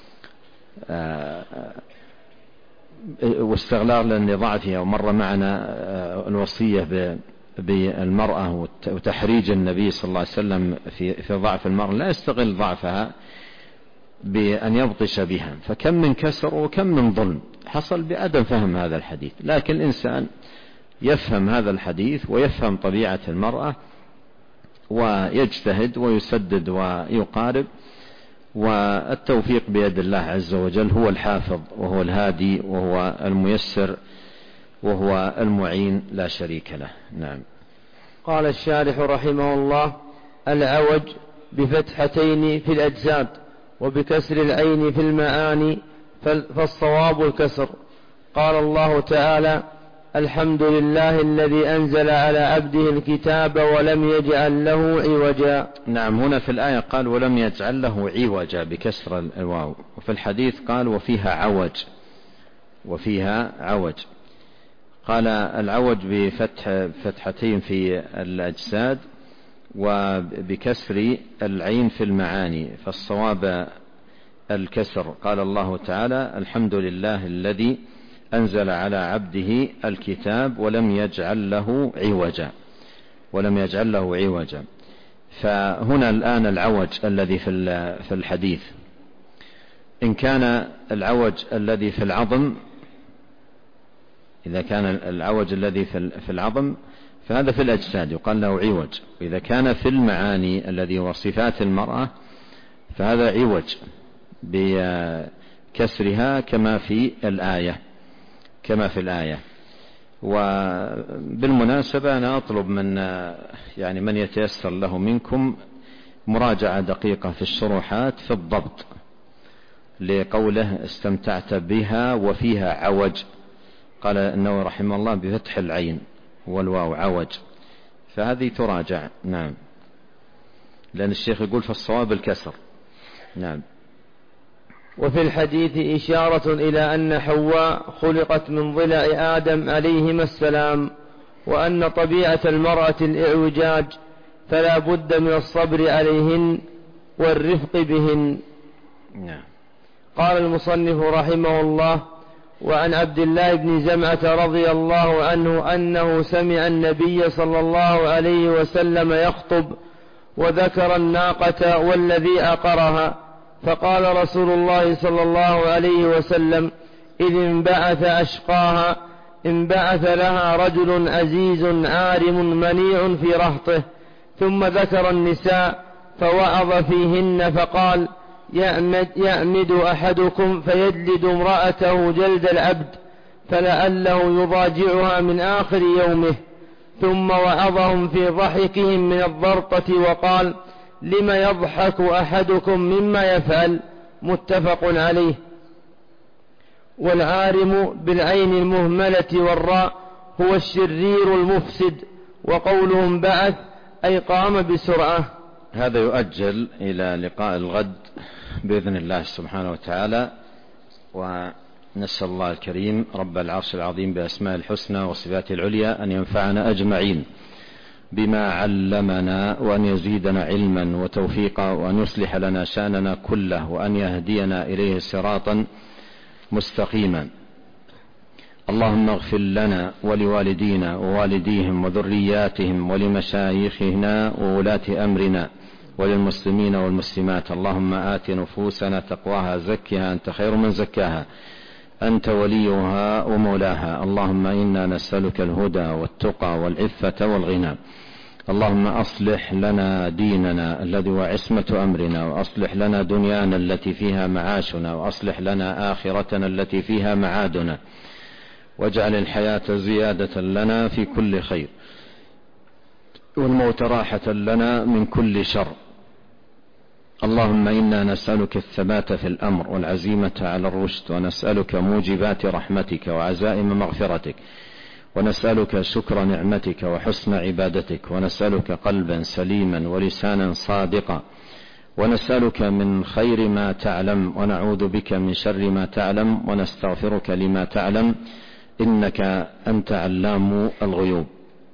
واستغلال لضعفها. ومر معنا الوصية بالمرأة وتحريج النبي صلى الله عليه وسلم في في ضعف المرأة، لا يستغل ضعفها بأن يبطش بها. فكم من كسر وكم من ظلم حصل بعدم فهم هذا الحديث. لكن الإنسان يفهم هذا الحديث ويفهم طبيعة المرأة ويجتهد ويسدد ويقارب، والتوفيق بيد الله عز وجل، هو الحافظ وهو الهادي وهو الميسر وهو المعين لا شريك له. نعم. قال الشارح رحمه الله: العوج بفتحتين في الأجساد وبكسر العين في المعاني، فالصواب الكسر. قال الله تعالى: الحمد لله الذي أنزل على عبده الكتاب ولم يجعل له عوجا. نعم، هنا في الآية قال ولم يجعل له عوجا بكسر الواو، وفي الحديث قال وفيها عوج وفيها عوج. قال العوج بفتح فتحتين في الأجساد وبكسر العين في المعاني، فالصواب الكسر. قال الله تعالى: الحمد لله الذي أنزل على عبده الكتاب ولم يجعل له عوجا ولم يجعل له عوجا. فهنا الآن العوج الذي في الحديث، إن كان العوج الذي في العظم، إذا كان العوج الذي في العظم فهذا في الأجساد يقال له عوج، وإذا كان في المعاني الذي هو صفات المرأة فهذا عوج بكسرها كما في الآية كما في الآية. وبالمناسبة أنا أطلب من يعني من يتيسر له منكم مراجعة دقيقة في الشروحات في الضبط لقوله استمتعت بها وفيها عوج. قال النووي رحمه الله بفتح العين والواو عوج، فهذه تراجع. نعم، لأن الشيخ يقول فالصواب الكسر. نعم. وفي الحديث إشارة إلى أن حواء خلقت من ضلع آدم عليهما السلام، وأن طبيعة المرأة الإعوجاج، فلا بد من الصبر عليهن والرفق بهن. قال المصنف رحمه الله: وعن عبد الله بن زمعة رضي الله عنه أنه سمع النبي صلى الله عليه وسلم يخطب وذكر الناقة والذي عقرها، فقال رسول الله صلى الله عليه وسلم: إذ انبعث أشقاها انبعث لها رجل عزيز عارم منيع في رهطه. ثم ذكر النساء فوعظ فيهن فقال: يعمد, يعمد أحدكم فيجلد امرأته جلد العبد فلعله يضاجعها من آخر يومه. ثم وعظهم في ضحكهم من الضرطة وقال: لم يضحك أحدكم مما يفعل؟ متفق عليه. والعارم بالعين المهملة والراء هو الشرير المفسد، وقولهم بعث أي قام بسرعة. هذا يؤجل إلى لقاء الغد بإذن الله سبحانه وتعالى، ونسأل الله الكريم رب العرش العظيم بأسماء الحسنى وصفاته العليا أن ينفعنا أجمعين بما علمنا، وأن يزيدنا علما وتوفيقا، وأن يصلح لنا شأننا كله، وأن يهدينا إليه صراطا مستقيما. اللهم اغفر لنا ولوالدينا ووالديهم وذرياتهم ولمشايخنا وولاة أمرنا وللمسلمين والمسلمات. اللهم آت نفوسنا تقواها زكها أنت خير من زكاها أنت وليها ومولاها. اللهم إنا نسألك الهدى والتقى والعفة والغنى. اللهم أصلح لنا ديننا الذي هو عصمة أمرنا، وأصلح لنا دنيانا التي فيها معاشنا، وأصلح لنا آخرتنا التي فيها معادنا، واجعل الحياة زيادة لنا في كل خير، والموت راحة لنا من كل شر. اللهم إنا نسألك الثبات في الأمر والعزيمة على الرشد، ونسألك موجبات رحمتك وعزائم مغفرتك، ونسألك شكر نعمتك وحسن عبادتك، ونسألك قلبا سليما ولسانا صادقا، ونسألك من خير ما تعلم، ونعوذ بك من شر ما تعلم، ونستغفرك لما تعلم، إنك أنت علام الغيوب.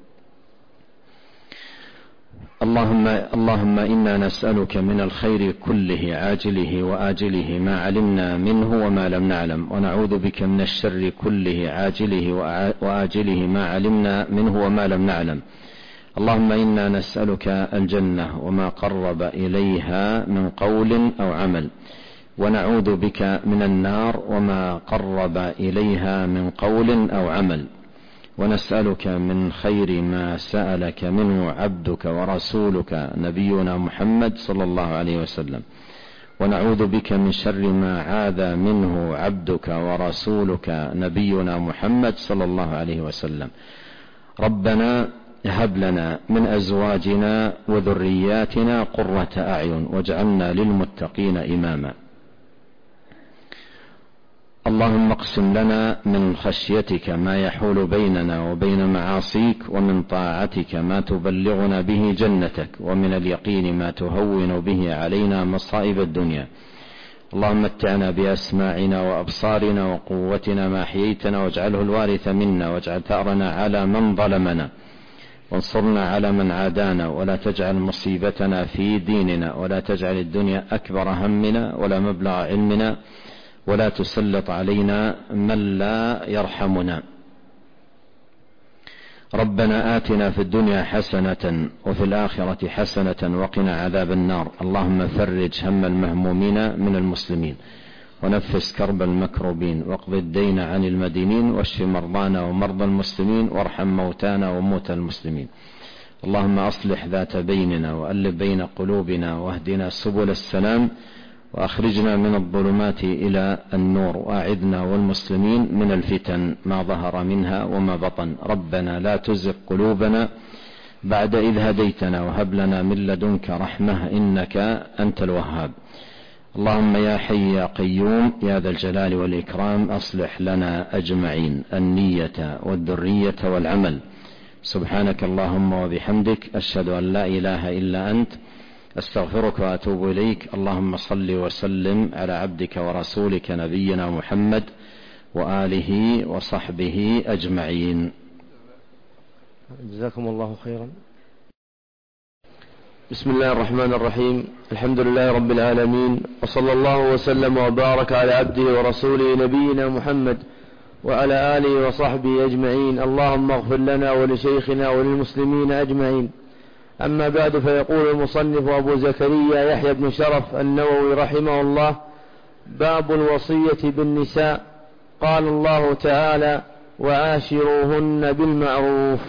اللهم, اللهم إنا نسألك من الخير كله عاجله وآجله ما علمنا منه وما لم نعلم، ونعوذ بك من الشر كله عاجله وآجله ما علمنا منه وما لم نعلم. اللهم إنا نسألك الجنة وما قرب إليها من قول أو عمل، ونعوذ بك من النار وما قرب إليها من قول أو عمل، ونسألك من خير ما سألك منه عبدك ورسولك نبينا محمد صلى الله عليه وسلم، ونعوذ بك من شر ما عاذ منه عبدك ورسولك نبينا محمد صلى الله عليه وسلم. ربنا هب لنا من أزواجنا وذرياتنا قرة أعين واجعلنا للمتقين إماما. اللهم اقسم لنا من خشيتك ما يحول بيننا وبين معاصيك، ومن طاعتك ما تبلغنا به جنتك، ومن اليقين ما تهون به علينا مصائب الدنيا. اللهم متعنا بأسماعنا وأبصارنا وقوتنا ما أحييتنا، واجعله الوارث منا، واجعل ثأرنا على من ظلمنا، وانصرنا على من عادانا، ولا تجعل مصيبتنا في ديننا، ولا تجعل الدنيا أكبر همنا ولا مبلغ علمنا، ولا تسلط علينا من لا يرحمنا. ربنا آتنا في الدنيا حسنة وفي الآخرة حسنة وقنا عذاب النار. اللهم فرج هم المهمومين من المسلمين، ونفس كرب المكروبين، واقض الدين عن المدينين، واشف مرضانا ومرضى المسلمين، وارحم موتانا وموتى المسلمين. اللهم أصلح ذات بيننا، وألف بين قلوبنا، واهدنا سبل السلام، وأخرجنا من الظلمات إلى النور، وأعذنا والمسلمين من الفتن ما ظهر منها وما بطن. ربنا لا تزغ قلوبنا بعد إذ هديتنا، وهب لنا من لدنك رحمة إنك أنت الوهاب. اللهم يا حي يا قيوم يا ذا الجلال والإكرام أصلح لنا أجمعين النية والذرية والعمل. سبحانك اللهم وبحمدك أشهد أن لا إله إلا أنت أستغفرك وأتوب إليك. اللهم صل وسلم على عبدك ورسولك نبينا محمد وآله وصحبه أجمعين. جزاكم الله خيرا. بسم الله الرحمن الرحيم. الحمد لله رب العالمين، وصلى الله وسلم وبارك على عبده ورسوله نبينا محمد وعلى آله وصحبه أجمعين. اللهم اغفر لنا ولشيخنا وللمسلمين أجمعين. أما بعد، فيقول المصنف أبو زكريا يحيى بن شرف النووي رحمه الله: باب الوصية بالنساء. قال الله تعالى: وعاشروهن بالمعروف.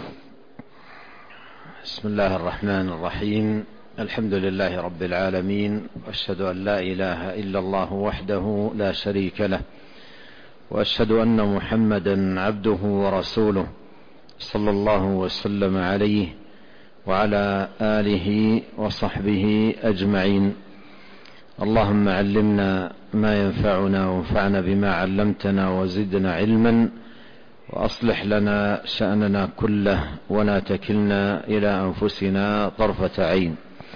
بسم الله الرحمن الرحيم. الحمد لله رب العالمين، وأشهد أن لا إله إلا الله وحده لا شريك له، وأشهد أن محمدا عبده ورسوله صلى الله وسلم عليه وعلى آله وصحبه أجمعين. اللهم علمنا ما ينفعنا وانفعنا بما علمتنا وزدنا علما، وأصلح لنا شأننا كله ولا تكلنا إلى أنفسنا طرفة عين.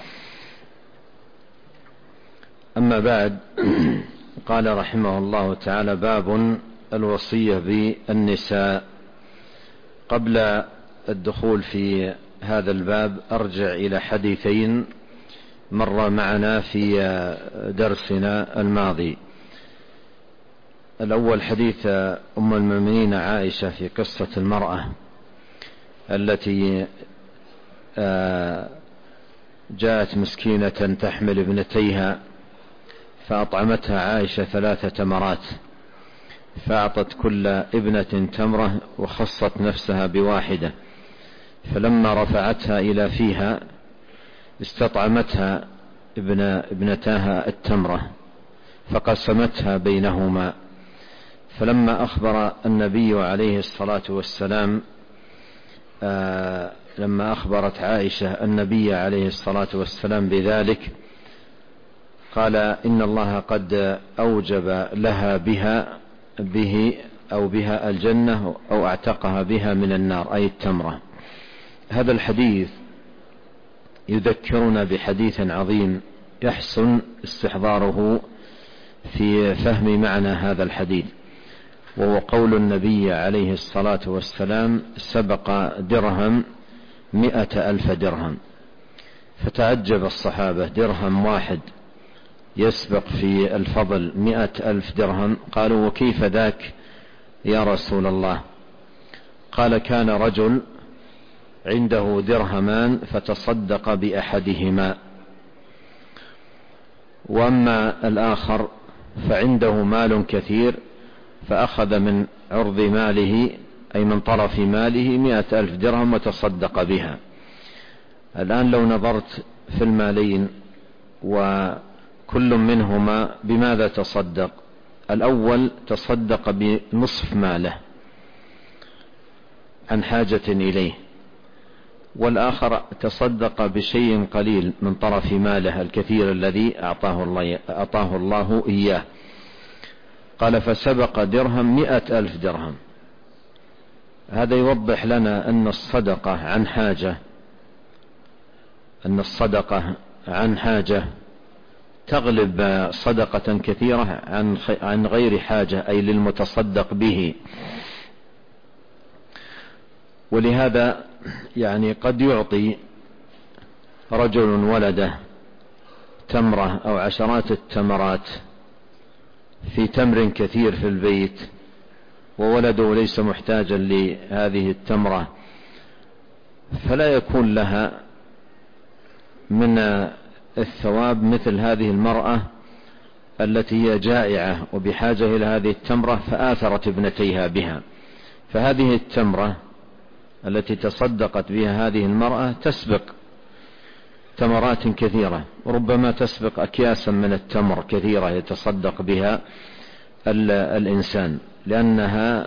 أما بعد، قال رحمه الله تعالى: باب الوصية بالنساء. قبل الدخول في هذا الباب أرجع إلى حديثين مر معنا في درسنا الماضي. الأول حديث أم المؤمنين عائشة في قصة المرأة التي جاءت مسكينة تحمل ابنتيها، فأطعمتها عائشة ثلاث تمرات، فأعطت كل ابنة تمرة وخصت نفسها بواحدة، فلما رفعتها إلى فيها استطعمتها ابن ابنتاها التمرة فقسمتها بينهما. فلما أخبر النبي عليه الصلاة والسلام آه لما أخبرت عائشة النبي عليه الصلاة والسلام بذلك، قال: إن الله قد أوجب لها بها به أو بها الجنة أو اعتقها بها من النار، أي التمرة. هذا الحديث يذكرنا بحديث عظيم يحسن استحضاره في فهم معنى هذا الحديث، وهو قول النبي عليه الصلاة والسلام: سبق درهم مئة ألف درهم. فتعجب الصحابة: درهم واحد يسبق في الفضل مئة ألف درهم؟ قالوا: وكيف ذاك يا رسول الله؟ قال: كان رجل عنده درهمان فتصدق بأحدهما، وأما الآخر فعنده مال كثير فأخذ من عرض ماله، أي من طرف ماله، مئة ألف درهم وتصدق بها. الآن لو نظرت في المالين وكل منهما بماذا تصدق؟ الأول تصدق بنصف ماله عن حاجة إليه، والآخر تصدق بشيء قليل من طرف ماله الكثير الذي أعطاه الله, أعطاه الله إياه. قال: فسبق درهم مئة ألف درهم. هذا يوضح لنا أن الصدقة عن حاجة أن الصدقة عن حاجة تغلب صدقة كثيرة عن عن غير حاجة، أي للمتصدق به. ولهذا يعني قد يعطي رجل ولده تمرة أو عشرات التمرات في تمر كثير في البيت، وولده ليس محتاجا لهذه التمرة، فلا يكون لها من الثواب مثل هذه المرأة التي هي جائعة وبحاجة إلى هذه التمرة فآثرت ابنتيها بها. فهذه التمرة التي تصدقت بها هذه المرأة تسبق تمرات كثيرة، وربما تسبق أكياسا من التمر كثيرة يتصدق بها الإنسان، لأنها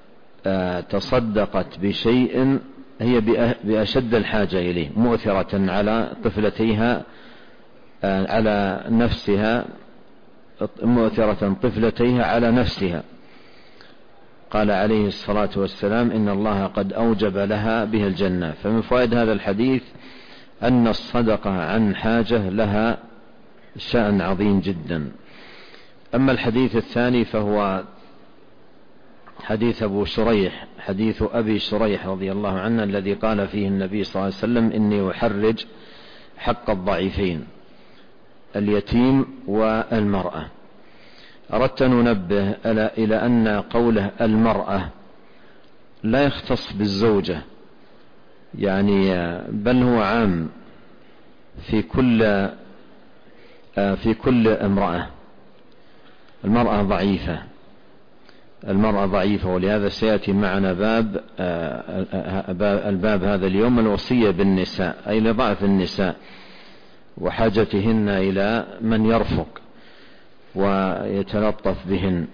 تصدقت بشيء هي بأشد الحاجة إليه، مؤثرة على طفلتيها على نفسها مؤثرة طفلتيها على نفسها. قال عليه الصلاة والسلام: إن الله قد أوجب لها به الجنة. فمن فوائد هذا الحديث أن الصدقة عن حاجة لها شأن عظيم جدا. أما الحديث الثاني فهو حديث أبو شريح، حديث أبي شريح رضي الله عنه، الذي قال فيه النبي صلى الله عليه وسلم: إني أحرج حق الضعيفين اليتيم والمرأة. أردت أن ننبه إلى أن قوله المرأة لا يختص بالزوجة، يعني بل هو عام في كل في كل امرأة. المرأة ضعيفة، المرأة ضعيفة، ولهذا سيأتي معنا باب الباب هذا اليوم الوصية بالنساء، أي لضعف النساء وحاجتهن إلى من يرفق ويتلطف بهن.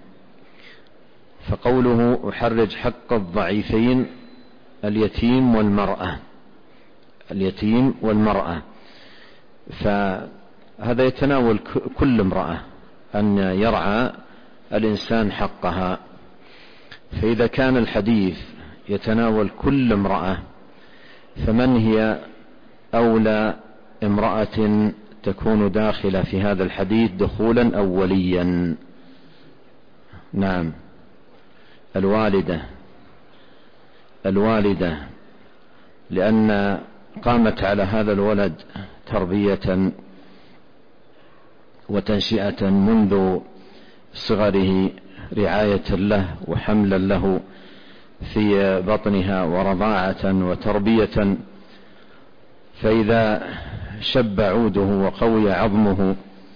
فقوله أحرج حق الضعيفين اليتيم والمرأة، اليتيم والمرأة، فهذا يتناول كل امرأة أن يرعى الإنسان حقها. فإذا كان الحديث يتناول كل امرأة، فمن هي أولى امرأة تكون داخلة في هذا الحديث دخولا أوليا؟ نعم، الوالدة، الوالدة، لأن قامت على هذا الولد تربية وتنشئة منذ صغره، رعاية له وحملا له في بطنها ورضاعة وتربية. فإذا شب عوده وقوي عظمه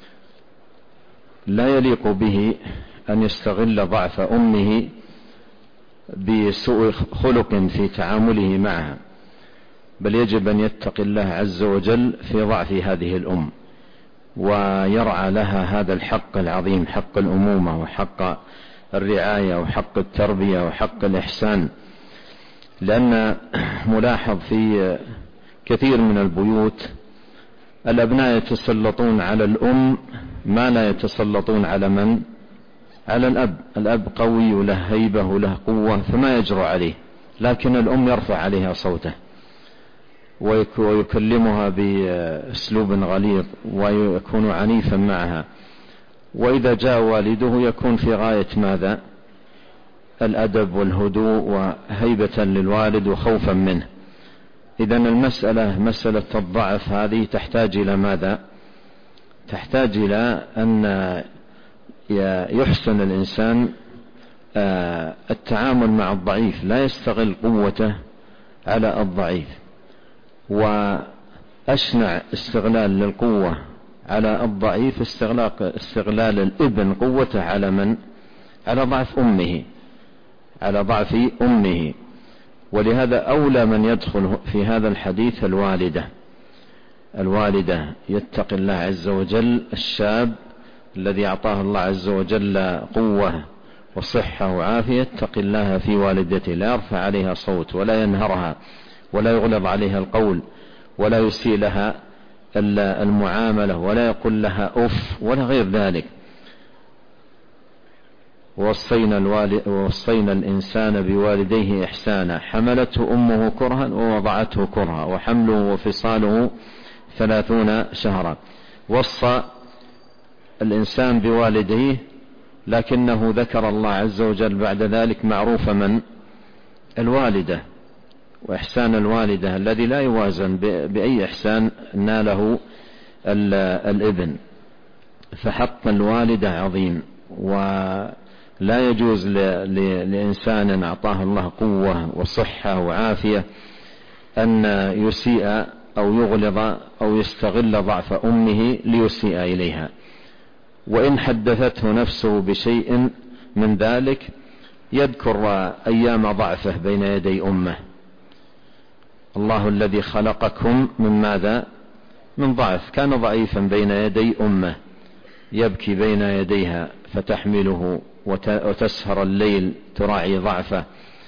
لا يليق به أن يستغل ضعف أمه بسوء خلق في تعامله معها، بل يجب أن يتقي الله عز وجل في ضعف هذه الأم ويرعى لها هذا الحق العظيم، حق الأمومة وحق الرعاية وحق التربية وحق الإحسان. لأن ملاحظ في كثير من البيوت الأبناء يتسلطون على الأم ما لا يتسلطون على من؟ على الأب. الأب قوي وله هيبة وله قوة فما يجرؤ عليه، لكن الأم يرفع عليها صوته ويكلمها بأسلوب غليظ ويكون عنيفا معها، وإذا جاء والده يكون في غاية ماذا؟ الأدب والهدوء وهيبة للوالد وخوفا منه. إذن المسألة مسألة الضعف هذه تحتاج إلى ماذا؟ تحتاج إلى أن يحسن الإنسان التعامل مع الضعيف، لا يستغل قوته على الضعيف. وأشنع استغلال للقوة على الضعيف استغلال الابن قوته على من؟ على ضعف أمه، على ضعف أمه. ولهذا أولى من يدخل في هذا الحديث الوالدة. الوالدة يتقي الله عز وجل، الشاب الذي أعطاه الله عز وجل قوة وصحة وعافية يتقي الله في والدته، لا يرفع عليها صوت ولا ينهرها ولا يغلظ عليها القول ولا يسيء لها المعاملة ولا يقول لها أف ولا غير ذلك. ووصينا, الوالد ووصينا الإنسان بوالديه إحسانا حملته أمه كرها ووضعته كرها وحمله وفصاله ثلاثون شهرا. وصى الإنسان بوالديه، لكنه ذكر الله عز وجل بعد ذلك معروف من؟ الوالدة، وإحسان الوالدة الذي لا يوازن بأي إحسان ناله الابن. فحق الوالدة عظيم، ولا يجوز لإنسان أعطاه الله قوة وصحة وعافية أن يسيء أو يغلظ أو يستغل ضعف أمه ليسيء إليها. وإن حدثته نفسه بشيء من ذلك يذكر أيام ضعفه بين يدي أمه. الله الذي خلقكم من ماذا؟ من ضعف. كان ضعيفا بين يدي أمه يبكي بين يديها فتحمله وتسهر الليل تراعي ضعفه،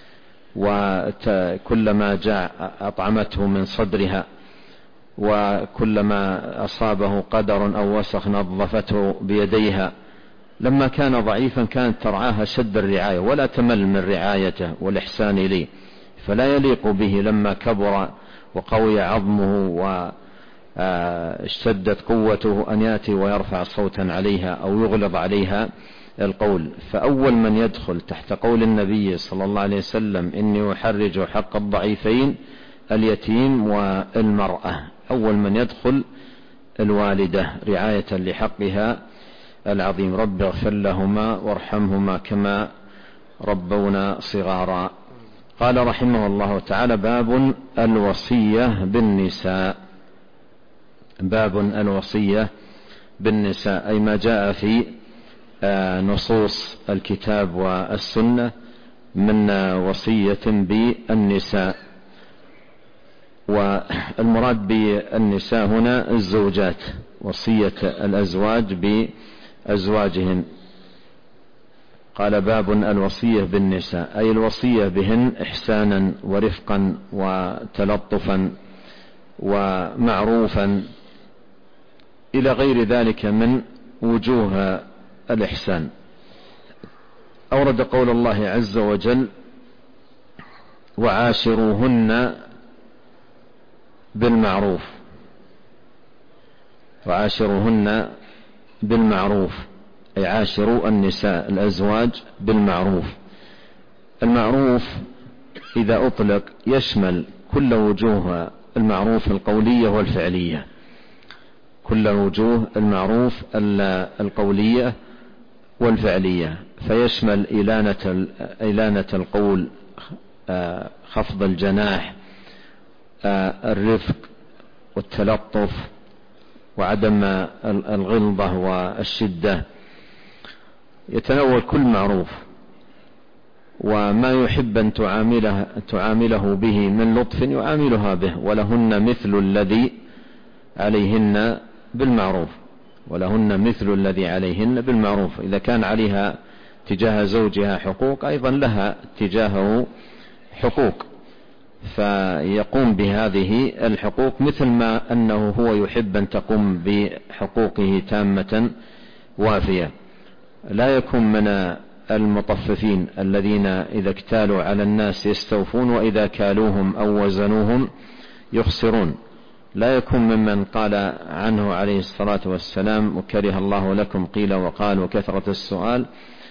وكلما جاء أطعمته من صدرها، وكلما أصابه قدر أو وسخ نظفته بيديها. لما كان ضعيفا كانت ترعاها شد الرعاية ولا تمل من رعايته والإحسان إليه. فلا يليق به لما كبر وقوي عظمه اشتدت قوته أن يأتي ويرفع صوتا عليها أو يغلظ عليها القول. فأول من يدخل تحت قول النبي صلى الله عليه وسلم إني أحرج حق الضعيفين اليتيم والمرأة، أول من يدخل الوالدة رعاية لحقها العظيم، رب اغفر لهما وارحمهما كما ربونا صغارا. قال رحمه الله تعالى: باب الوصية بالنساء. باب الوصية بالنساء أي ما جاء في نصوص الكتاب والسنة من وصية بالنساء. والمراد بالنساء هنا الزوجات، وصية الأزواج بأزواجهن. قال: باب الوصية بالنساء أي الوصية بهن إحسانا ورفقا وتلطفا ومعروفا إلى غير ذلك من وجوه الإحسان. أورد قول الله عز وجل: وعاشروهن بالمعروف. وعاشروهن بالمعروف أي عاشروا النساء الأزواج بالمعروف. المعروف إذا أطلق يشمل كل وجوه المعروف القولية والفعلية، كل وجوه المعروف القولية والفعلية، فيشمل إلانة, إلانة القول، خفض الجناح، الرفق والتلطف وعدم الغلظة والشدة، يتناول كل معروف. وما يحب أن تعامله, تعامله به من لطف يعاملها به. ولهن مثل الذي عليهن بالمعروف، ولهن مثل الذي عليهن بالمعروف. إذا كان عليها تجاه زوجها حقوق أيضا لها تجاهه حقوق، فيقوم بهذه الحقوق مثل ما أنه هو يحب أن تقوم بحقوقه تامة وافية. لا يكون من المطففين الذين إذا اكتالوا على الناس يستوفون وإذا كالوهم أو وزنوهم يخسرون. لا يكون ممن قال عنه عليه الصلاة والسلام: وكره الله لكم قيل وقال وكثرة السؤال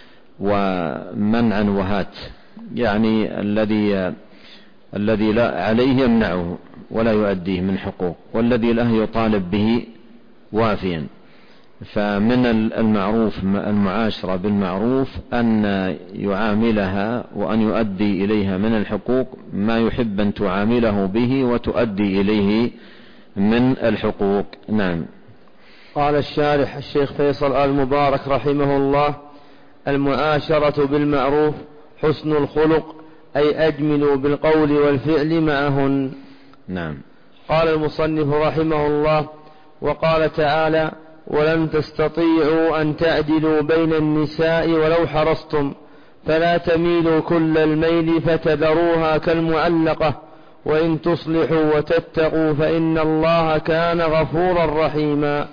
ومنعا وهات، يعني الذي الذي لا عليه يمنعه ولا يؤديه من حقوق، والذي له يطالب به وافيا. فمن المعروف المعاشرة بالمعروف أن يعاملها وأن يؤدي إليها من الحقوق ما يحب أن تعامله به وتؤدي إليه من الحقوق. نعم. قال الشارح الشيخ فيصل آل مبارك رحمه الله: المعاشرة بالمعروف حسن الخلق، أي أجملوا بالقول والفعل معهن. نعم. قال المصنف رحمه الله: وقال تعالى: ولن تستطيعوا أن تعدلوا بين النساء ولو حرصتم فلا تميلوا كل الميل فتذروها كالمعلقة وإن تصلحوا وتتقوا فإن الله كان غفورا رحيما.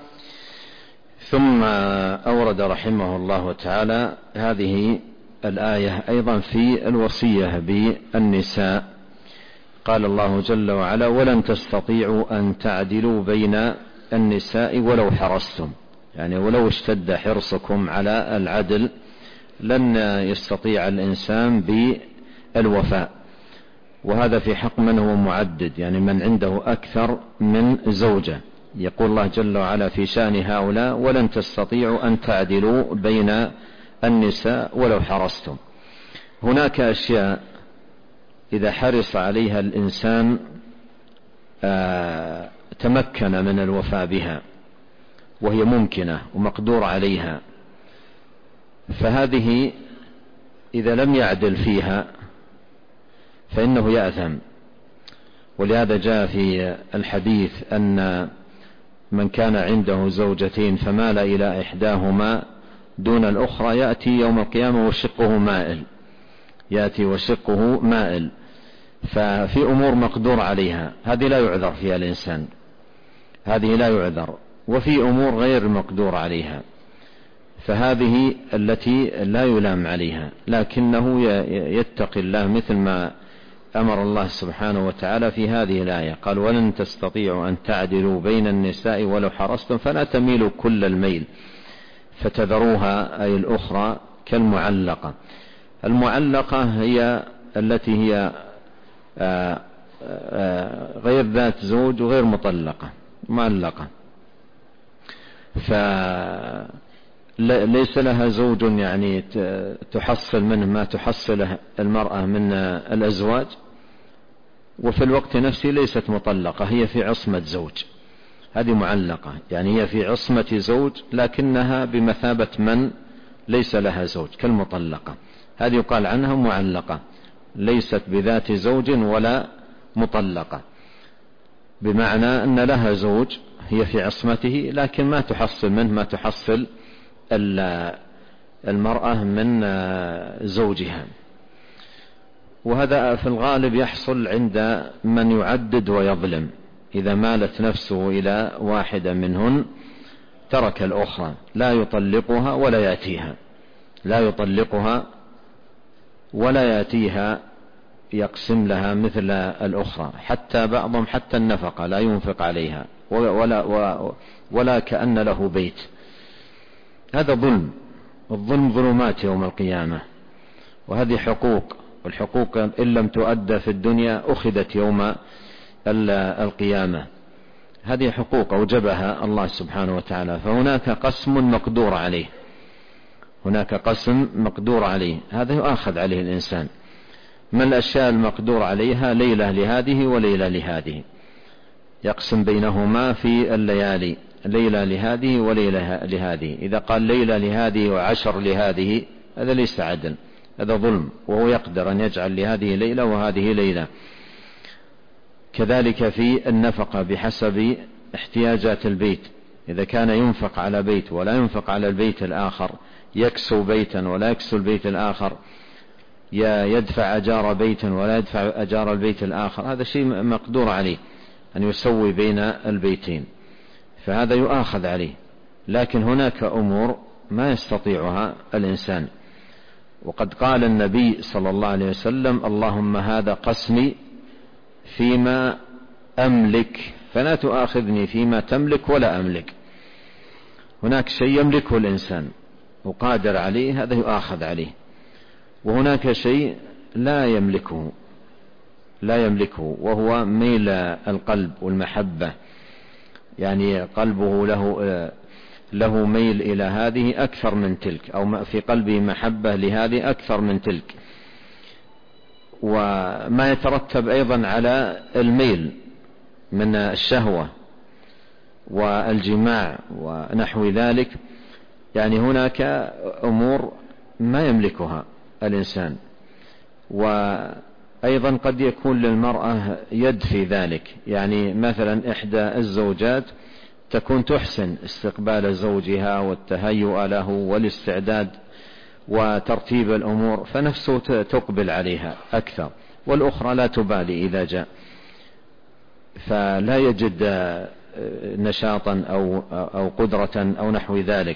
ثم أورد رحمه الله تعالى هذه الآية أيضا في الوصية بالنساء. قال الله جل وعلا: ولن تستطيعوا أن تعدلوا بين النساء ولو حرصتم، يعني ولو اشتد حرصكم على العدل لن يستطيع الإنسان بالوفاء. وهذا في حق من هو معدد، يعني من عنده أكثر من زوجة. يقول الله جل وعلا في شأن هؤلاء: ولن تستطيعوا أن تعدلوا بين النساء ولو حرصتم. هناك أشياء إذا حرص عليها الإنسان آه تمكن من الوفاء بها وهي ممكنة ومقدور عليها، فهذه إذا لم يعدل فيها فإنه يأثم. ولهذا جاء في الحديث أن من كان عنده زوجتين فمال إلى إحداهما دون الأخرى يأتي يوم القيامة وشقه مائل، يأتي وشقه مائل. ففي أمور مقدور عليها هذه لا يعذر فيها الإنسان، هذه لا يعذر. وفي أمور غير مقدور عليها فهذه التي لا يلام عليها، لكنه يتقي الله مثل ما أمر الله سبحانه وتعالى في هذه الآية قال ولن تستطيعوا أن تعدلوا بين النساء ولو حرصتم فلا تميلوا كل الميل فتذروها أي الأخرى كالمعلقة. المعلقة هي التي هي غير ذات زوج وغير مطلقة، معلقة، فليس لها زوج يعني تحصل منه ما تحصله المرأة من الأزواج، وفي الوقت نفسه ليست مطلقة، هي في عصمة زوج، هذه معلقة، يعني هي في عصمة زوج لكنها بمثابة من ليس لها زوج كالمطلقة، هذه يقال عنها معلقة، ليست بذات زوج ولا مطلقة، بمعنى أن لها زوج هي في عصمته لكن ما تحصل منه ما تحصل المرأة من زوجها. وهذا في الغالب يحصل عند من يعدد ويظلم، إذا مالت نفسه إلى واحدة منهن ترك الأخرى، لا يطلقها ولا يأتيها، لا يطلقها ولا يأتيها يقسم لها مثل الأخرى، حتى بعضهم حتى النفقة لا ينفق عليها ولا, ولا, ولا كأن له بيت. هذا ظلم، الظلم ظلمات يوم القيامة، وهذه حقوق، والحقوق إن لم تؤدى في الدنيا أخذت يوم القيامة، هذه حقوق أوجبها الله سبحانه وتعالى. فهناك قسم مقدور عليه، هناك قسم مقدور عليه، هذا يؤخذ عليه الإنسان. من الأشياء المقدور عليها ليلة لهذه وليلة لهذه، يقسم بينهما في الليالي، ليلة لهذه وليلة لهذه. إذا قال ليلة لهذه وعشر لهذه هذا ليس عدل، هذا ظلم، وهو يقدر أن يجعل لهذه ليلة وهذه ليلة. كذلك في النفقة بحسب احتياجات البيت، إذا كان ينفق على بيت ولا ينفق على البيت الآخر، يكسو بيتا ولا يكسو البيت الآخر، يدفع أجار بيت ولا يدفع أجار البيت الآخر، هذا شيء مقدور عليه أن يسوي بين البيتين، فهذا يؤاخذ عليه. لكن هناك أمور ما يستطيعها الإنسان، وقد قال النبي صلى الله عليه وسلم اللهم هذا قسمي فيما أملك فلا تؤاخذني فيما تملك ولا أملك. هناك شيء يملكه الإنسان وقادر عليه، هذا يؤاخذ عليه، وهناك شيء لا يملكه لا يملكه وهو ميل القلب والمحبة، يعني قلبه له له ميل إلى هذه أكثر من تلك، أو في قلبه محبة لهذه أكثر من تلك. وما يترتب أيضا على الميل من الشهوة والجماع ونحو ذلك، يعني هناك أمور ما يملكها الإنسان. وأيضا قد يكون للمرأة يد في ذلك، يعني مثلا إحدى الزوجات تكون تحسن استقبال زوجها والتهيؤ له والاستعداد وترتيب الأمور، فنفسه تقبل عليها أكثر، والأخرى لا تبالي إذا جاء، فلا يجد نشاطا أو, أو قدرة أو نحو ذلك.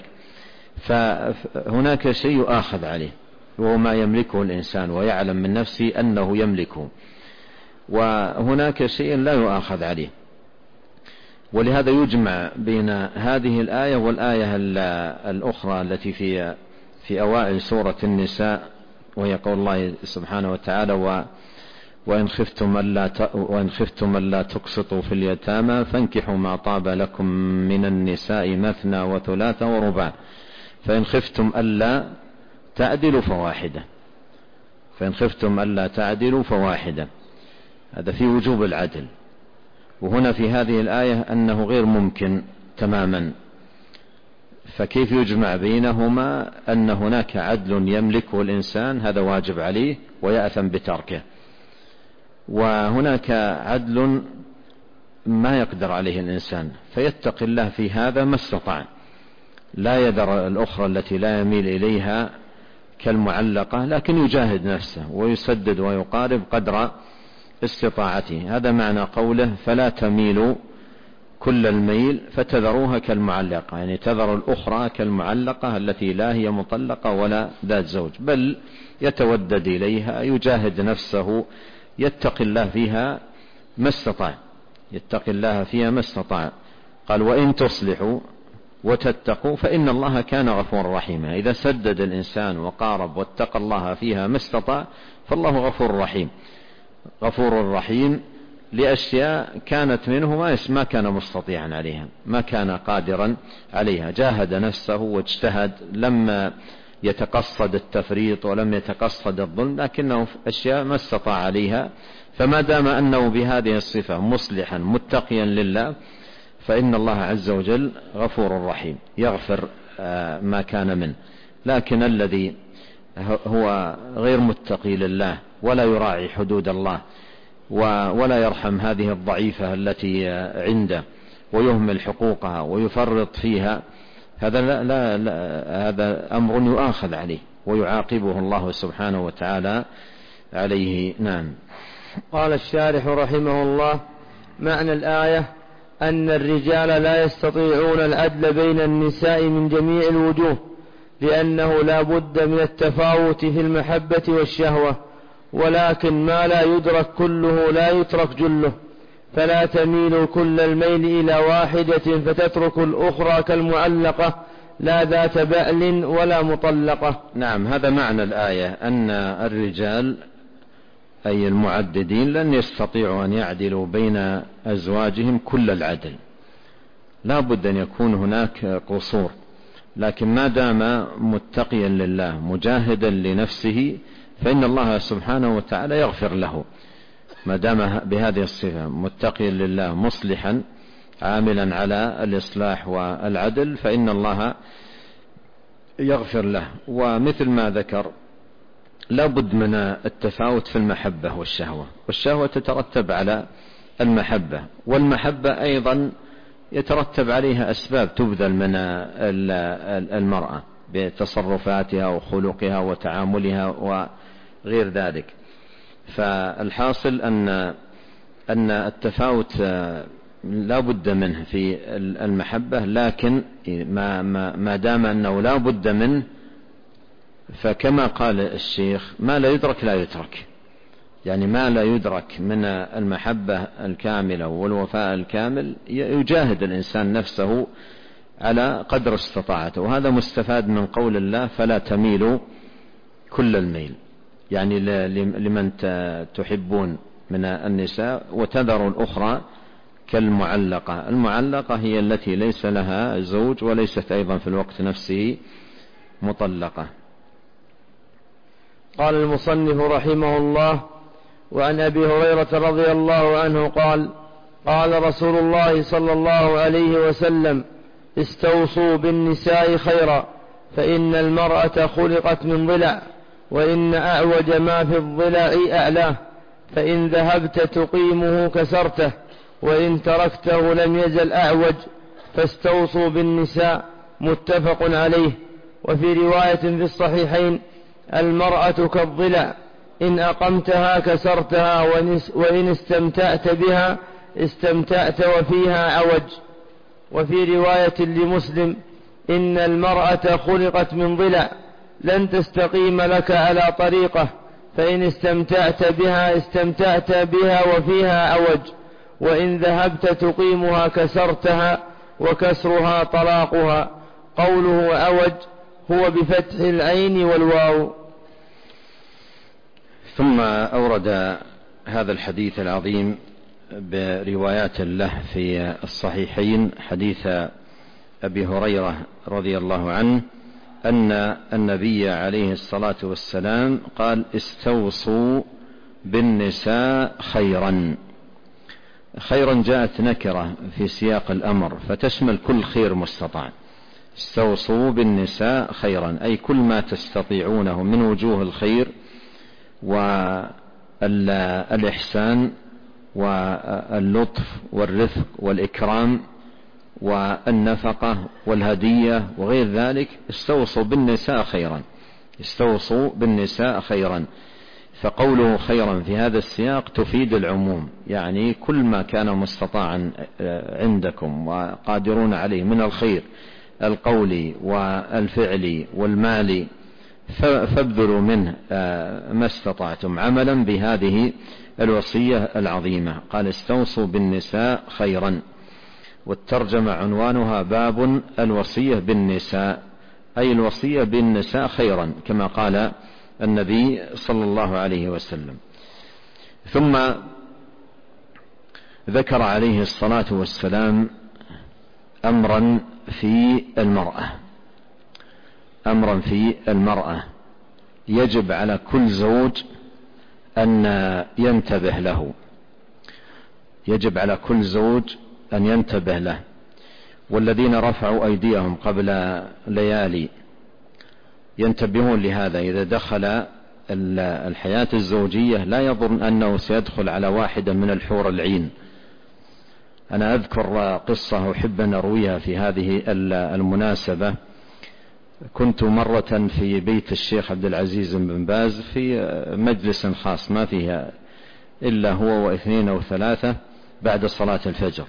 فهناك شيء يؤاخذ عليه وهو ما يملكه الإنسان ويعلم من نفسه أنه يملكه، وهناك شيء لا يؤاخذ عليه. ولهذا يجمع بين هذه الآية والآية الأخرى التي في في أوائل سورة النساء، وهي قول الله سبحانه وتعالى و وإن خفتم ألا وإن خفتم ألا تقسطوا في اليتامى فانكحوا ما طاب لكم من النساء مثنى وثلاث ورباع فإن خفتم ألا تعدلوا فواحدة فإن خفتم ألا تعدلوا فواحدة هذا في وجوب العدل. وهنا في هذه الآية أنه غير ممكن تماما، فكيف يجمع بينهما؟ أن هناك عدل يملكه الإنسان هذا واجب عليه ويأثم بتركه، وهناك عدل ما يقدر عليه الإنسان فيتقي الله في هذا ما استطاع، لا يذر الأخرى التي لا يميل إليها كالمعلقة، لكن يجاهد نفسه ويسدد ويقارب قدر استطاعته. هذا معنى قوله فلا تميلوا كل الميل فتذروها كالمعلقة، يعني تذر الأخرى كالمعلقة التي لا هي مطلقة ولا ذات زوج، بل يتودد إليها، يجاهد نفسه يتقي الله فيها ما استطاع، يتقي الله فيها ما استطاع. قال وإن تصلحوا وتتقوا فإن الله كان غفورا رحيما. إذا سدد الإنسان وقارب واتقى الله فيها ما استطاع فالله غفور رحيم، غفور رحيم لأشياء كانت منه ما كان مستطيعا عليها، ما كان قادرا عليها، جاهد نفسه واجتهد، لما يتقصد التفريط ولم يتقصد الظلم، لكنه أشياء ما استطاع عليها. فما دام أنه بهذه الصفة مصلحا متقيا لله فإن الله عز وجل غفور رحيم يغفر ما كان منه. لكن الذي هو غير متقي لله ولا يراعي حدود الله ولا يرحم هذه الضعيفة التي عنده ويهمل حقوقها ويفرط فيها، هذا لا لا لا هذا أمر يؤاخذ عليه ويعاقبه الله سبحانه وتعالى عليه. نعم. قال الشارح رحمه الله: معنى الآية أن الرجال لا يستطيعون العدل بين النساء من جميع الوجوه، لأنه لا بد من التفاوت في المحبة والشهوة، ولكن ما لا يدرك كله لا يترك جله، فلا تميل كل الميل إلى واحدة فتترك الأخرى كالمعلقة لا ذات بأل ولا مطلقة. نعم، هذا معنى الآية، أن الرجال أي المعددين لن يستطيعوا أن يعدلوا بين أزواجهم كل العدل، لا بد أن يكون هناك قصور، لكن ما دام متقيا لله مجاهدا لنفسه فإن الله سبحانه وتعالى يغفر له، ما دام بهذه الصفة متقيا لله مصلحا عاملا على الإصلاح والعدل فإن الله يغفر له. ومثل ما ذكر لا بد من التفاوت في المحبة والشهوة، والشهوة تترتب على المحبة، والمحبة أيضا يترتب عليها أسباب تبذل من المرأة بتصرفاتها وخلقها وتعاملها وغير ذلك. فالحاصل أن أن التفاوت لا بد منه في المحبة، لكن ما ما دام أنه لا بد منه فكما قال الشيخ ما لا يدرك لا يترك، يعني ما لا يدرك من المحبة الكاملة والوفاء الكامل يجاهد الإنسان نفسه على قدر استطاعته. وهذا مستفاد من قول الله فلا تميلوا كل الميل، يعني لمن تحبون من النساء وتذروا الأخرى كالمعلقة. المعلقة هي التي ليس لها زوج وليست أيضا في الوقت نفسه مطلقة. قال المصنف رحمه الله: وعن أبي هريرة رضي الله عنه قال: قال رسول الله صلى الله عليه وسلم: استوصوا بالنساء خيرا، فإن المرأة خلقت من ضلع، وإن أعوج ما في الضلع أعلاه، فإن ذهبت تقيمه كسرته، وإن تركته لم يزل أعوج، فاستوصوا بالنساء. متفق عليه. وفي رواية في الصحيحين: المرأة كالضلع، إن أقمتها كسرتها، وإن استمتعت بها استمتعت وفيها عوج. وفي رواية لمسلم: إن المرأة خلقت من ضلع، لن تستقيم لك على طريقة، فإن استمتعت بها استمتعت بها وفيها عوج، وإن ذهبت تقيمها كسرتها، وكسرها طلاقها. قوله عوج هو بفتح العين والواو. ثم أورد هذا الحديث العظيم بروايات له في الصحيحين حديث أبي هريرة رضي الله عنه أن النبي عليه الصلاة والسلام قال: استوصوا بالنساء خيرا. خيرا جاءت نكرة في سياق الأمر فتشمل كل خير مستطاع. استوصوا بالنساء خيرا أي كل ما تستطيعونه من وجوه الخير والإحسان واللطف والرفق والإكرام والنفقة والهدية وغير ذلك. استوصوا بالنساء خيرا، استوصوا بالنساء خيرا. فقوله خيرا في هذا السياق تفيد العموم، يعني كل ما كان مستطاعا عندكم وقادرون عليه من الخير القولي والفعلي والمالي فابذلوا منه ما استطعتم عملا بهذه الوصية العظيمة. قال استوصوا بالنساء خيرا، والترجمة عنوانها باب الوصية بالنساء، أي الوصية بالنساء خيرا كما قال النبي صلى الله عليه وسلم. ثم ذكر عليه الصلاة والسلام أمرا في المرأة، أمرا في المرأة يجب على كل زوج أن ينتبه له، يجب على كل زوج أن ينتبه له. والذين رفعوا أيديهم قبل ليالي ينتبهون لهذا، إذا دخل الحياة الزوجية لا يظن أنه سيدخل على واحدة من الحور العين. أنا أذكر قصة أحب أن أرويها في هذه المناسبة. كنت مرة في بيت الشيخ عبد العزيز بن باز في مجلس خاص ما فيها إلا هو واثنين أو ثلاثة بعد صلاة الفجر،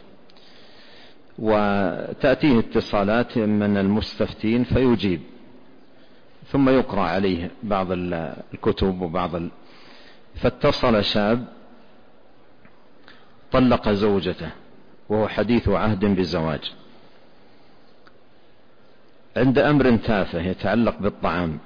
وتأتيه اتصالات من المستفتين فيجيب، ثم يقرأ عليه بعض الكتب وبعض ال... فاتصل شاب طلق زوجته وهو حديث عهد بزواج عند أمر تافه يتعلق بالطعام،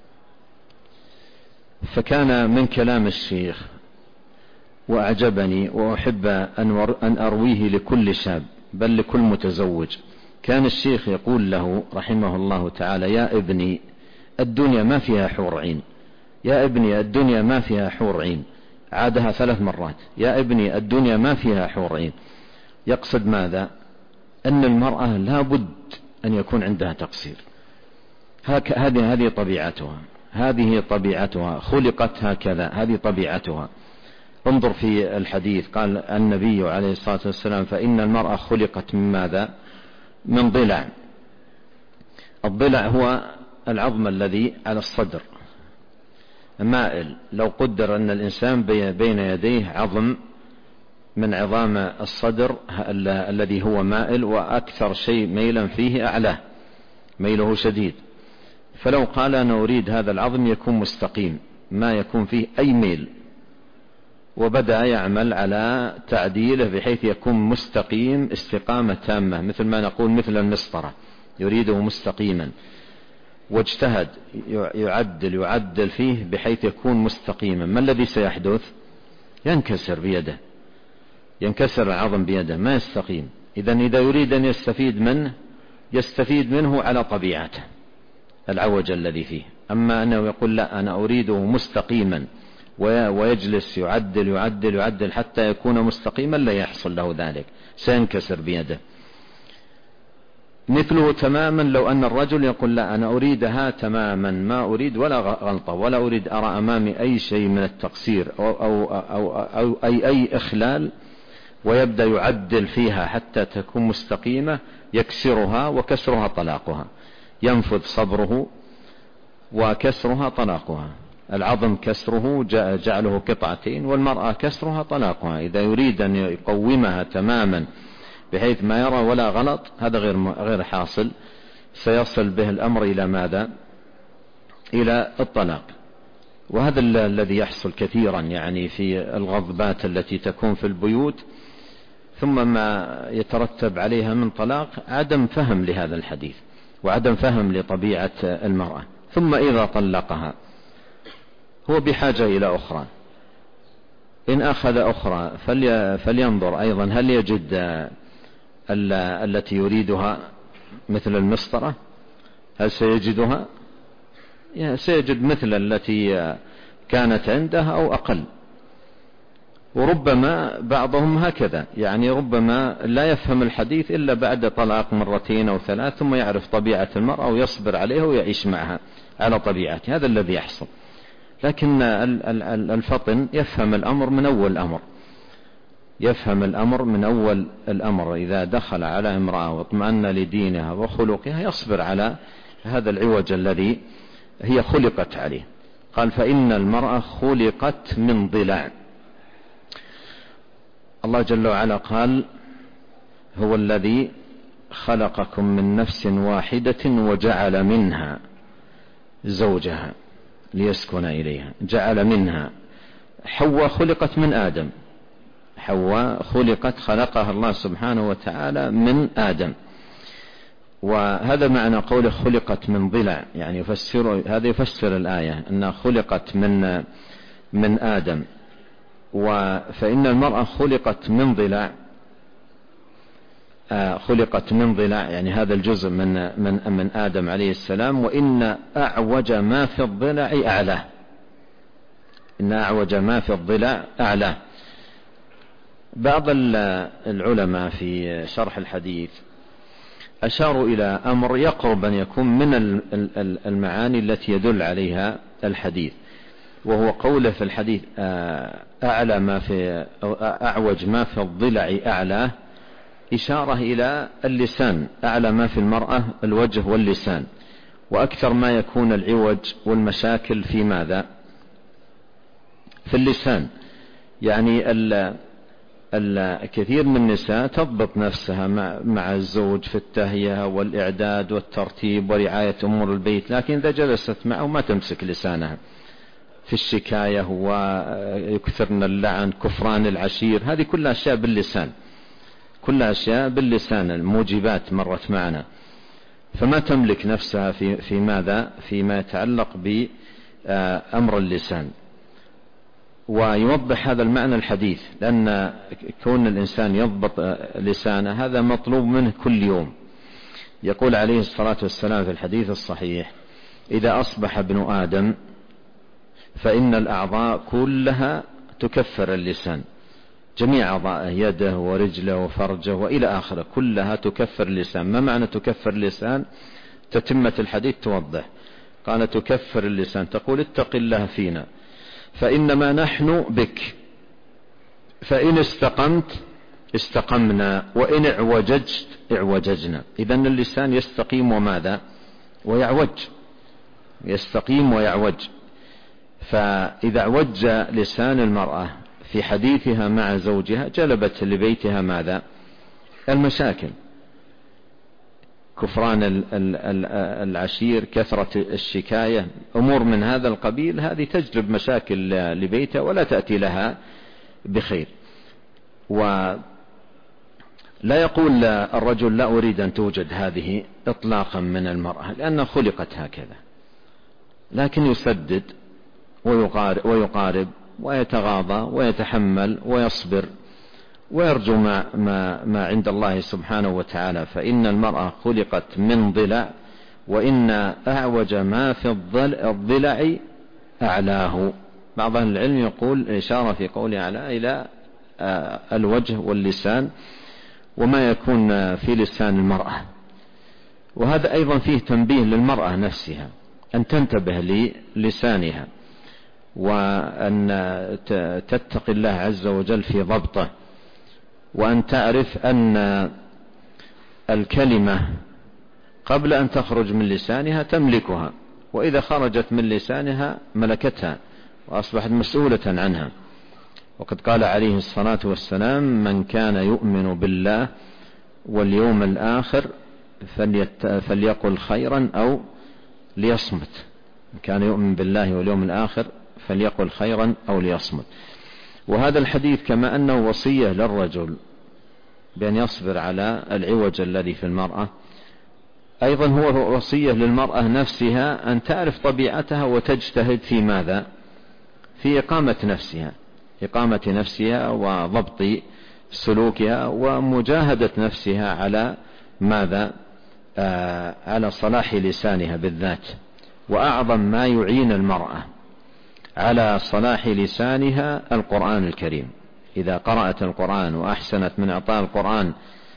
فكان من كلام الشيخ وأعجبني وأحب أن أرويه لكل شاب بل لكل متزوج. كان الشيخ يقول له رحمه الله تعالى: يا ابني الدنيا ما فيها حور عين، يا ابني الدنيا ما فيها حور عين. عادها ثلاث مرات: يا ابني الدنيا ما فيها حور عين. يقصد ماذا؟ أن المرأة لا بد أن يكون عندها تقصير، هذه هذه طبيعتها، هذه طبيعتها، خلقت هكذا، هذه طبيعتها. انظر في الحديث قال النبي عليه الصلاة والسلام: فإن المرأة خلقت من ماذا؟ من ضلع. الضلع هو العظم الذي على الصدر مائل. لو قدر أن الإنسان بين يديه عظم من عظام الصدر الذي هو مائل، وأكثر شيء ميلا فيه أعلاه، ميله شديد، فلو قال أنا أريد هذا العظم يكون مستقيم ما يكون فيه أي ميل، وبدأ يعمل على تعديله بحيث يكون مستقيم استقامة تامة، مثل ما نقول مثل المسطرة يريده مستقيما، واجتهد يعدل يعدل فيه بحيث يكون مستقيما، ما الذي سيحدث؟ ينكسر بيده، ينكسر العظم بيده ما يستقيم. إذن إذا يريد أن يستفيد منه يستفيد منه على طبيعته العوج الذي فيه. أما أنه يقول لا أنا أريده مستقيما ويجلس يعدل يعدل يعدل حتى يكون مستقيما لا يحصل له ذلك، سينكسر بيده. مثله تماما لو أن الرجل يقول لا أنا أريدها تماما ما أريد ولا غلطة ولا أريد أرى أمامي أي شيء من التقصير أو, أو, أو, أو أي, أي إخلال، ويبدأ يعدل فيها حتى تكون مستقيمة، يكسرها، وكسرها طلاقها، ينفذ صبره وكسرها طلاقها. العظم كسره جعله قطعتين، والمرأة كسرها طلاقها. إذا يريد أن يقومها تماما بحيث ما يرى ولا غلط هذا غير غير حاصل، سيصل به الأمر إلى ماذا؟ إلى الطلاق. وهذا الذي يحصل كثيرا يعني في الغضبات التي تكون في البيوت، ثم ما يترتب عليها من طلاق عدم فهم لهذا الحديث وعدم فهم لطبيعة المرأة. ثم إذا طلقها هو بحاجة إلى أخرى، إن أخذ أخرى فلينظر أيضا هل يجد التي يريدها مثل المسطرة، هل سيجدها؟ سيجد مثل التي كانت عنده أو أقل. وربما بعضهم هكذا، يعني ربما لا يفهم الحديث إلا بعد طلاق مرتين أو ثلاث ثم يعرف طبيعة المرأة ويصبر عليها ويعيش معها على طبيعته، هذا الذي يحصل. لكن الفطن يفهم الأمر من أول الأمر، يفهم الأمر من أول الأمر. إذا دخل على امرأة واطمأن لدينها وخلقها يصبر على هذا العوج الذي هي خلقت عليه. قال فإن المرأة خلقت من ضلع. الله جل وعلا قال هو الذي خلقكم من نفس واحدة وجعل منها زوجها ليسكن إليها. جعل منها حواء خلقت من آدم، حواء خلقت خلقها الله سبحانه وتعالى من آدم، وهذا معنى قوله خلقت من ضلع، يعني يفسر هذا يفسر الآية أنها خلقت من من آدم. فإن المرأة خلقت من ضلع، خلقت من ضلع يعني هذا الجزء من من من آدم عليه السلام. وإن أعوج ما في الضلع أعلاه، إن أعوج ما في الضلع أعلاه. بعض العلماء في شرح الحديث أشاروا إلى أمر يقرب أن يكون من المعاني التي يدل عليها الحديث، وهو قوله في الحديث أعلى ما في أعوج ما في الضلع أعلاه، إشارة إلى اللسان، أعلى ما في المرأة الوجه واللسان، وأكثر ما يكون العوج والمشاكل في ماذا؟ في اللسان. يعني الكثير من النساء تضبط نفسها مع الزوج في التهيئة والإعداد والترتيب ورعاية أمور البيت، لكن إذا جلست معه ما تمسك لسانها في الشكاية ويكثرن اللعن، كفران العشير، هذه كلها أشياء باللسان، كلها أشياء باللسان، الموجبات مرت معنا، فما تملك نفسها في في ماذا؟ فيما يتعلق بأمر اللسان. ويوضح هذا المعنى الحديث، لأن كون الإنسان يضبط لسانه هذا مطلوب منه كل يوم. يقول عليه الصلاة والسلام في الحديث الصحيح: إذا أصبح ابن آدم فإن الأعضاء كلها تكفر اللسان، جميع أعضاءه، يده ورجله وفرجه وإلى آخره، كلها تكفر اللسان. ما معنى تكفر اللسان؟ تتمة الحديث توضح، قال تكفر اللسان، تقول اتق الله فينا فإنما نحن بك، فإن استقمت استقمنا وإن اعوججت اعوججنا. إذن اللسان يستقيم وماذا؟ ويعوج، يستقيم ويعوج. فإذا اعوج لسان المرأة في حديثها مع زوجها جلبت لبيتها ماذا؟ المشاكل، كفران العشير، كثرة الشكاية، أمور من هذا القبيل، هذه تجلب مشاكل لبيتها ولا تأتي لها بخير. ولا يقول الرجل لا أريد أن توجد هذه إطلاقا من المرأة لأنها خلقت هكذا، لكن يسدد ويقارب, ويقارب ويتغاضى ويتحمل ويصبر ويرجو ما, ما, ما عند الله سبحانه وتعالى. فإن المرأة خلقت من ضلع، وإن أعوج ما في الضلع أعلاه. بعض أهل العلم يقول إشارة في قوله أعلى إلى الوجه واللسان وما يكون في لسان المرأة. وهذا أيضا فيه تنبيه للمرأة نفسها أن تنتبه للسانها، وأن تتقي الله عز وجل في ضبطه، وأن تعرف أن الكلمة قبل أن تخرج من لسانها تملكها، وإذا خرجت من لسانها ملكتها وأصبحت مسؤولة عنها. وقد قال عليه الصلاة والسلام: من كان يؤمن بالله واليوم الآخر فليقل خيرا أو ليصمت. من كان يؤمن بالله واليوم الآخر فليقل خيرا أو ليصمت. وهذا الحديث كما أنه وصية للرجل بأن يصبر على العوج الذي في المرأة، أيضا هو وصية للمرأة نفسها أن تعرف طبيعتها وتجتهد في ماذا؟ في إقامة نفسها، إقامة نفسها وضبط سلوكها ومجاهدة نفسها على ماذا؟ آه على صلاح لسانها بالذات. وأعظم ما يعين المرأة على صلاح لسانها القرآن الكريم. إذا قرأت القرآن وأحسنت من إعطاء القرآن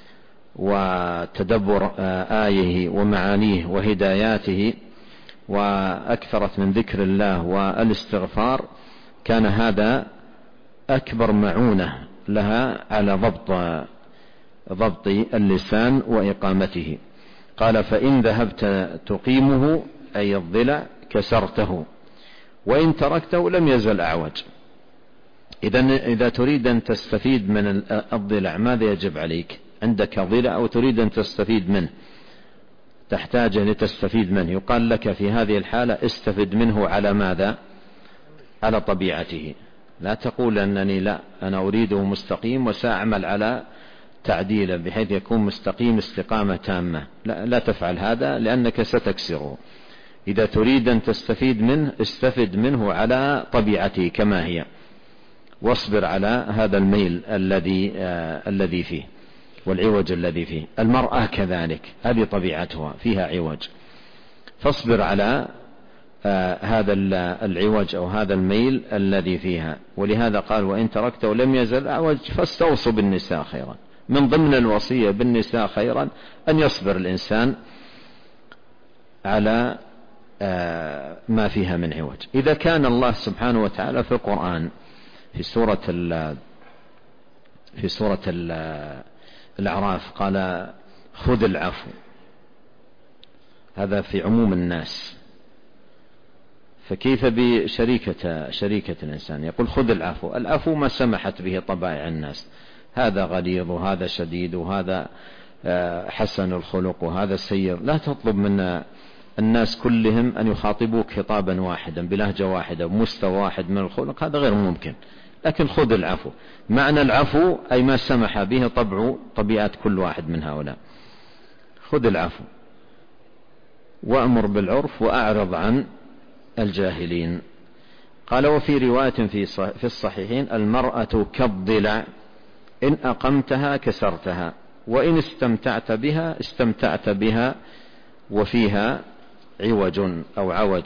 وتدبر آيه ومعانيه وهداياته، وأكثرت من ذكر الله والاستغفار، كان هذا أكبر معونة لها على ضبط ضبط اللسان وإقامته. قال: فإن ذهبت تقيمه أي الضلع كسرته، وإن تركته لم يزل أعوج. إذن إذا تريد أن تستفيد من الضلع ماذا يجب عليك؟ عندك ضلع أو تريد أن تستفيد منه، تحتاج لتستفيد منه، يقال لك في هذه الحالة استفد منه على ماذا؟ على طبيعته، لا تقول أنني لا أنا أريده مستقيم وسأعمل على تعديله بحيث يكون مستقيم استقامة تامة. لا, لا تفعل هذا لأنك ستكسره. إذا تريد أن تستفيد منه استفد منه على طبيعته كما هي، واصبر على هذا الميل الذي آه الذي فيه والعوج الذي فيه. المرأة كذلك هذه طبيعتها فيها عوج، فاصبر على آه هذا العوج أو هذا الميل الذي فيها. ولهذا قال وإن تركته لم يزل أعوج فاستوصوا بالنساء خيرا. من ضمن الوصية بالنساء خيرا أن يصبر الإنسان على آه ما فيها من عوج. إذا كان الله سبحانه وتعالى في القرآن في سورة في سورة الأعراف قال خذ العفو، هذا في عموم الناس، فكيف بشريكة شريكة الإنسان؟ يقول خذ العفو. العفو ما سمحت به طبائع الناس، هذا غليظ وهذا شديد وهذا حسن الخلق وهذا سيء. لا تطلب من الناس كلهم أن يخاطبوك خطابا واحدا بلهجة واحدة بمستوى واحد من الخلق، هذا غير ممكن. لكن خذ العفو، معنى العفو أي ما سمح به طبع طبيعة كل واحد من هؤلاء. خذ العفو وأمر بالعرف وأعرض عن الجاهلين. قال وفي رواية في الصحيحين المرأة كالضلع إن أقمتها كسرتها وإن استمتعت بها استمتعت بها وفيها عوج أو عوج.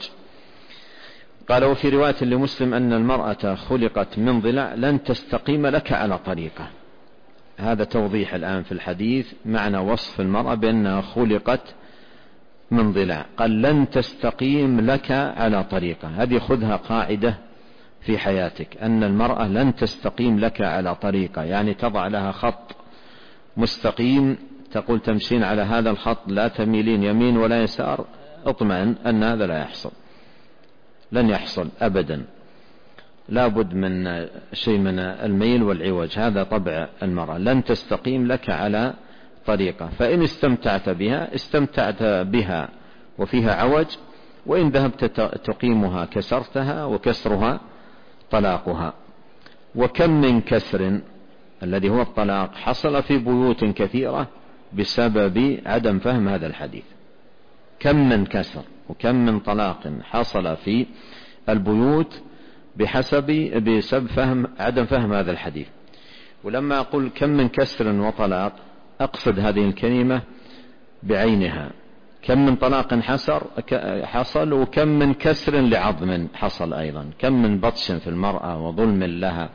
قال وفي رواية لمسلم أن المرأة خلقت من ضلع لن تستقيم لك على طريقة. هذا توضيح الآن في الحديث معنى وصف المرأة بأنها خلقت من ضلع. قال لن تستقيم لك على طريقة، هذه خذها قاعدة في حياتك أن المرأة لن تستقيم لك على طريقة، يعني تضع لها خط مستقيم تقول تمشين على هذا الخط لا تميلين يمين ولا يسار، اطمئن أن هذا لا يحصل، لن يحصل أبدا. لا بد من شيء من الميل والعوج، هذا طبع المرأة. لن تستقيم لك على طريقة، فإن استمتعت بها استمتعت بها وفيها عوج، وإن ذهبت تقيمها كسرتها وكسرها طلاقها. وكم من كسر الذي هو الطلاق حصل في بيوت كثيرة بسبب عدم فهم هذا الحديث. كم من كسر وكم من طلاق حصل في البيوت بحسب بسبب فهم عدم فهم هذا الحديث. ولما أقول كم من كسر وطلاق أقصد هذه الكلمة بعينها، كم من طلاق حصل حصل وكم من كسر لعظم حصل أيضا، كم من بطش في المرأة وظلم لها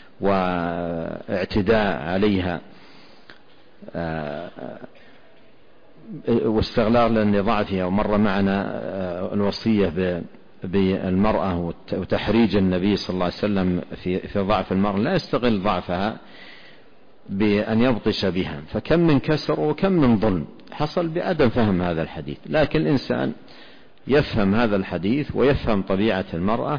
واعتداء عليها واستغلال لضعفها. ومر معنا الوصية بالمرأة وتحريج النبي صلى الله عليه وسلم في في ضعف المرأة، لا يستغل ضعفها بأن يبطش بها. فكم من كسر وكم من ظلم حصل بعدم فهم هذا الحديث. لكن الإنسان يفهم هذا الحديث ويفهم طبيعة المرأة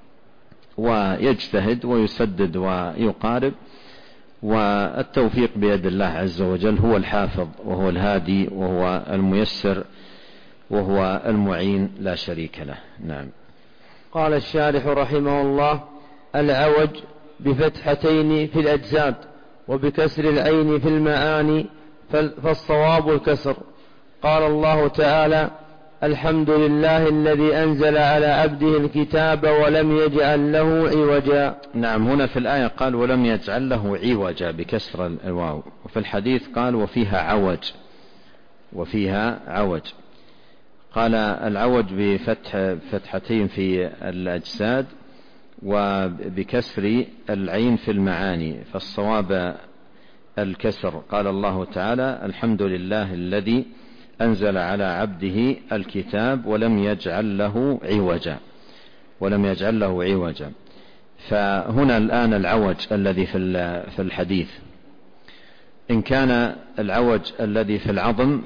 ويجتهد ويسدد ويقارب، والتوفيق بيد الله عز وجل، هو الحافظ وهو الهادي وهو الميسر وهو المعين لا شريك له. نعم. قال الشارح رحمه الله: العوج بفتحتين في الأجساد وبكسر العين في المعاني، فالصواب الكسر. قال الله تعالى: الحمد لله الذي أنزل على عبده الكتاب ولم يجعل له عوجا. نعم، هنا في الآية قال ولم يجعل له عوجا بكسر الواو، وفي الحديث قال وفيها عوج وفيها عوج. قال العوج بفتح فتحتين في الأجساد وبكسر العين في المعاني، فالصواب الكسر. قال الله تعالى: الحمد لله الذي أنزل على عبده الكتاب ولم يجعل له عوجا ولم يجعل له عوجا. فهنا الآن العوج الذي في الحديث، إن كان العوج الذي في العظم،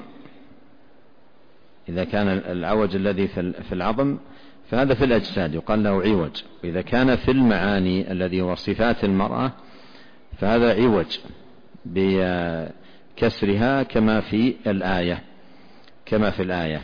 إذا كان العوج الذي في العظم فهذا في الأجساد يقال له عوج، وإذا كان في المعاني الذي هو صفات المرأة فهذا عوج بكسرها كما في الآية كما في الآية.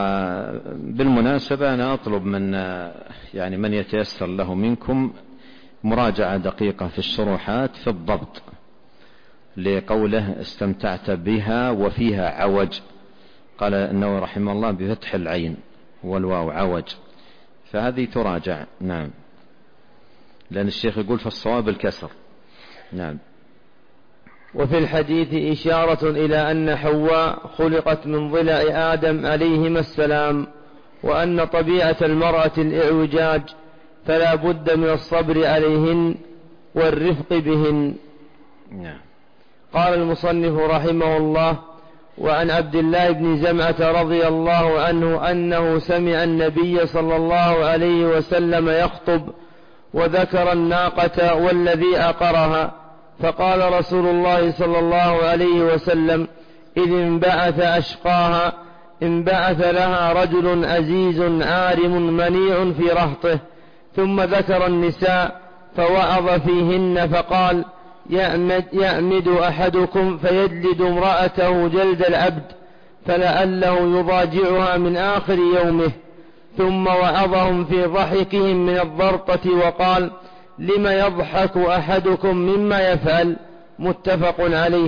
وبالمناسبة أنا أطلب من يعني من يتيسر له منكم مراجعة دقيقة في الشروحات في الضبط لقوله استمتعت بها وفيها عوج، قال النووي رحمه الله بفتح العين والواو عوج، فهذه تراجع. نعم، لأن الشيخ يقول فالصواب الكسر. نعم. وفي الحديث إشارة إلى أن حواء خلقت من ضلع آدم عليهما السلام، وأن طبيعة المرأة الإعوجاج، فلا بد من الصبر عليهن والرفق بهن. نعم. قال المصنف رحمه الله: وعن عبد الله بن زمعة رضي الله عنه أنه سمع النبي صلى الله عليه وسلم يخطب وذكر الناقة والذي أقرها، فقال رسول الله صلى الله عليه وسلم: إذ انبعث أشقاها انبعث لها رجل عزيز عارم منيع في رهطه. ثم ذكر النساء فوعظ فيهن فقال: يعمد, يعمد أحدكم فيجلد امرأته جلد العبد فلعله يضاجعها من آخر يومه. ثم وعظهم في ضحكهم من الضرطة وقال: لم يضحك أحدكم مما يفعل؟ متفق عليه.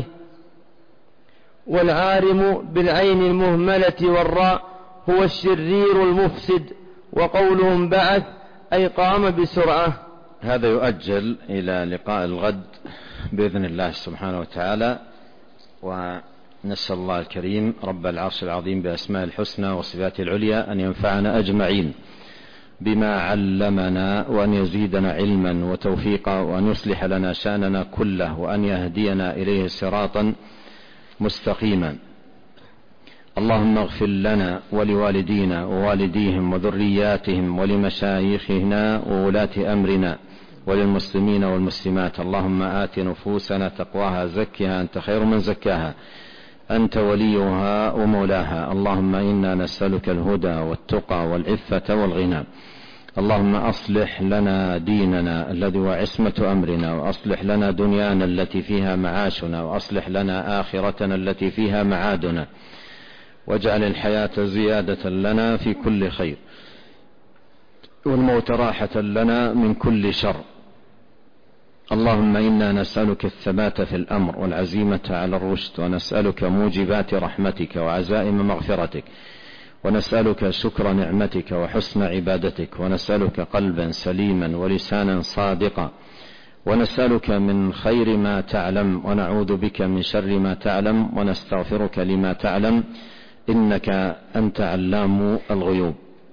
والعارم بالعين المهملة والراء هو الشرير المفسد، وقولهم بعث أي قام بسرعة. هذا يؤجل إلى لقاء الغد بإذن الله سبحانه وتعالى، ونسأل الله الكريم رب العرش العظيم بأسماء الحسنى وصفاته العليا أن ينفعنا أجمعين بما علمنا، وأن يزيدنا علما وتوفيقا، وأن يصلح لنا شأننا كله، وأن يهدينا إليه صراطا مستقيما. اللهم اغفر لنا ولوالدينا ووالديهم وذرياتهم ولمشايخنا وولاة أمرنا وللمسلمين والمسلمات. اللهم آت نفوسنا تقواها زكها أنت خير من زكاها أنت وليها ومولاها. اللهم إنا نسألك الهدى والتقى والعفة والغنى. اللهم أصلح لنا ديننا الذي هو عصمة أمرنا، وأصلح لنا دنيانا التي فيها معاشنا، وأصلح لنا آخرتنا التي فيها معادنا، واجعل الحياة زيادة لنا في كل خير، والموت راحة لنا من كل شر. اللهم إنا نسألك الثبات في الأمر والعزيمة على الرشد، ونسألك موجبات رحمتك وعزائم مغفرتك، ونسألك شكر نعمتك وحسن عبادتك، ونسألك قلبا سليما ولسانا صادقا، ونسألك من خير ما تعلم، ونعوذ بك من شر ما تعلم، ونستغفرك لما تعلم، إنك أنت علام الغيوب.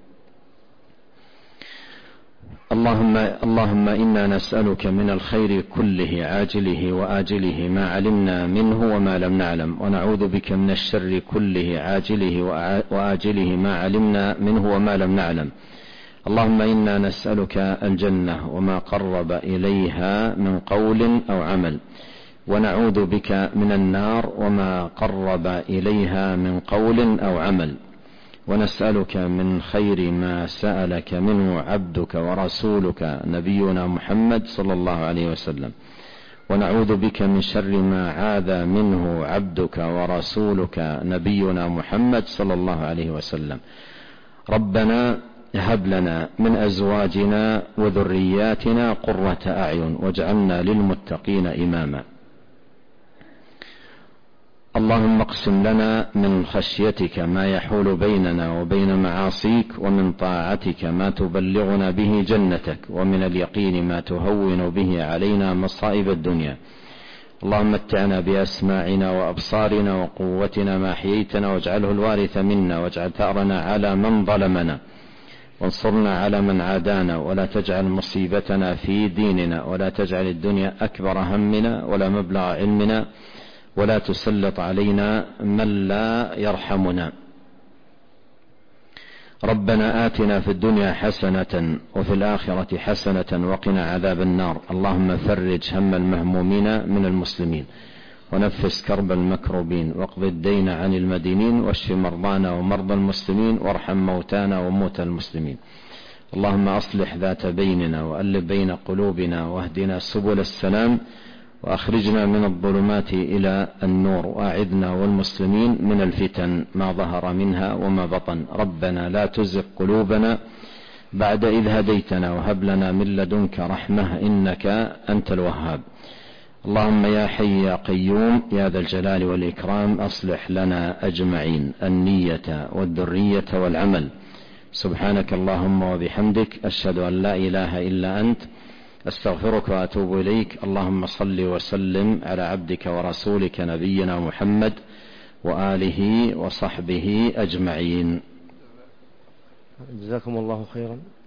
اللهم, اللهم إنا نسألك من الخير كله عاجله وآجله ما علمنا منه وما لم نعلم، ونعوذ بك من الشر كله عاجله وآجله ما علمنا منه وما لم نعلم. اللهم إنا نسألك الجنة وما قرب إليها من قول أو عمل، ونعوذ بك من النار وما قرب إليها من قول أو عمل، ونسألك من خير ما سألك منه عبدك ورسولك نبينا محمد صلى الله عليه وسلم، ونعوذ بك من شر ما عاذ منه عبدك ورسولك نبينا محمد صلى الله عليه وسلم. ربنا هب لنا من أزواجنا وذرياتنا قرة أعين واجعلنا للمتقين إماما. اللهم اقسم لنا من خشيتك ما يحول بيننا وبين معاصيك، ومن طاعتك ما تبلغنا به جنتك، ومن اليقين ما تهون به علينا مصائب الدنيا. اللهم متعنا بأسماعنا وأبصارنا وقوتنا ما أحييتنا، واجعله الوارث منا، واجعل ثأرنا على من ظلمنا، وانصرنا على من عادانا، ولا تجعل مصيبتنا في ديننا، ولا تجعل الدنيا أكبر همنا ولا مبلغ علمنا، ولا تسلط علينا من لا يرحمنا. ربنا آتنا في الدنيا حسنة وفي الآخرة حسنة وقنا عذاب النار. اللهم فرج هم المهمومين من المسلمين، ونفس كرب المكروبين، واقض الدين عن المدينين، واشف مرضانا ومرضى المسلمين، وارحم موتانا وموتى المسلمين. اللهم أصلح ذات بيننا، وألف بين قلوبنا، واهدنا سبل السلام، وأخرجنا من الظلمات إلى النور، وأعذنا والمسلمين من الفتن ما ظهر منها وما بطن. ربنا لا تزغ قلوبنا بعد إذ هديتنا وهب لنا من لدنك رحمة إنك أنت الوهاب. اللهم يا حي يا قيوم يا ذا الجلال والإكرام أصلح لنا أجمعين النية والذرية والعمل. سبحانك اللهم وبحمدك أشهد أن لا إله إلا أنت أستغفرك وأتوب إليك. اللهم صل وسلم على عبدك ورسولك نبينا محمد وآله وصحبه أجمعين. جزاكم الله خيرا.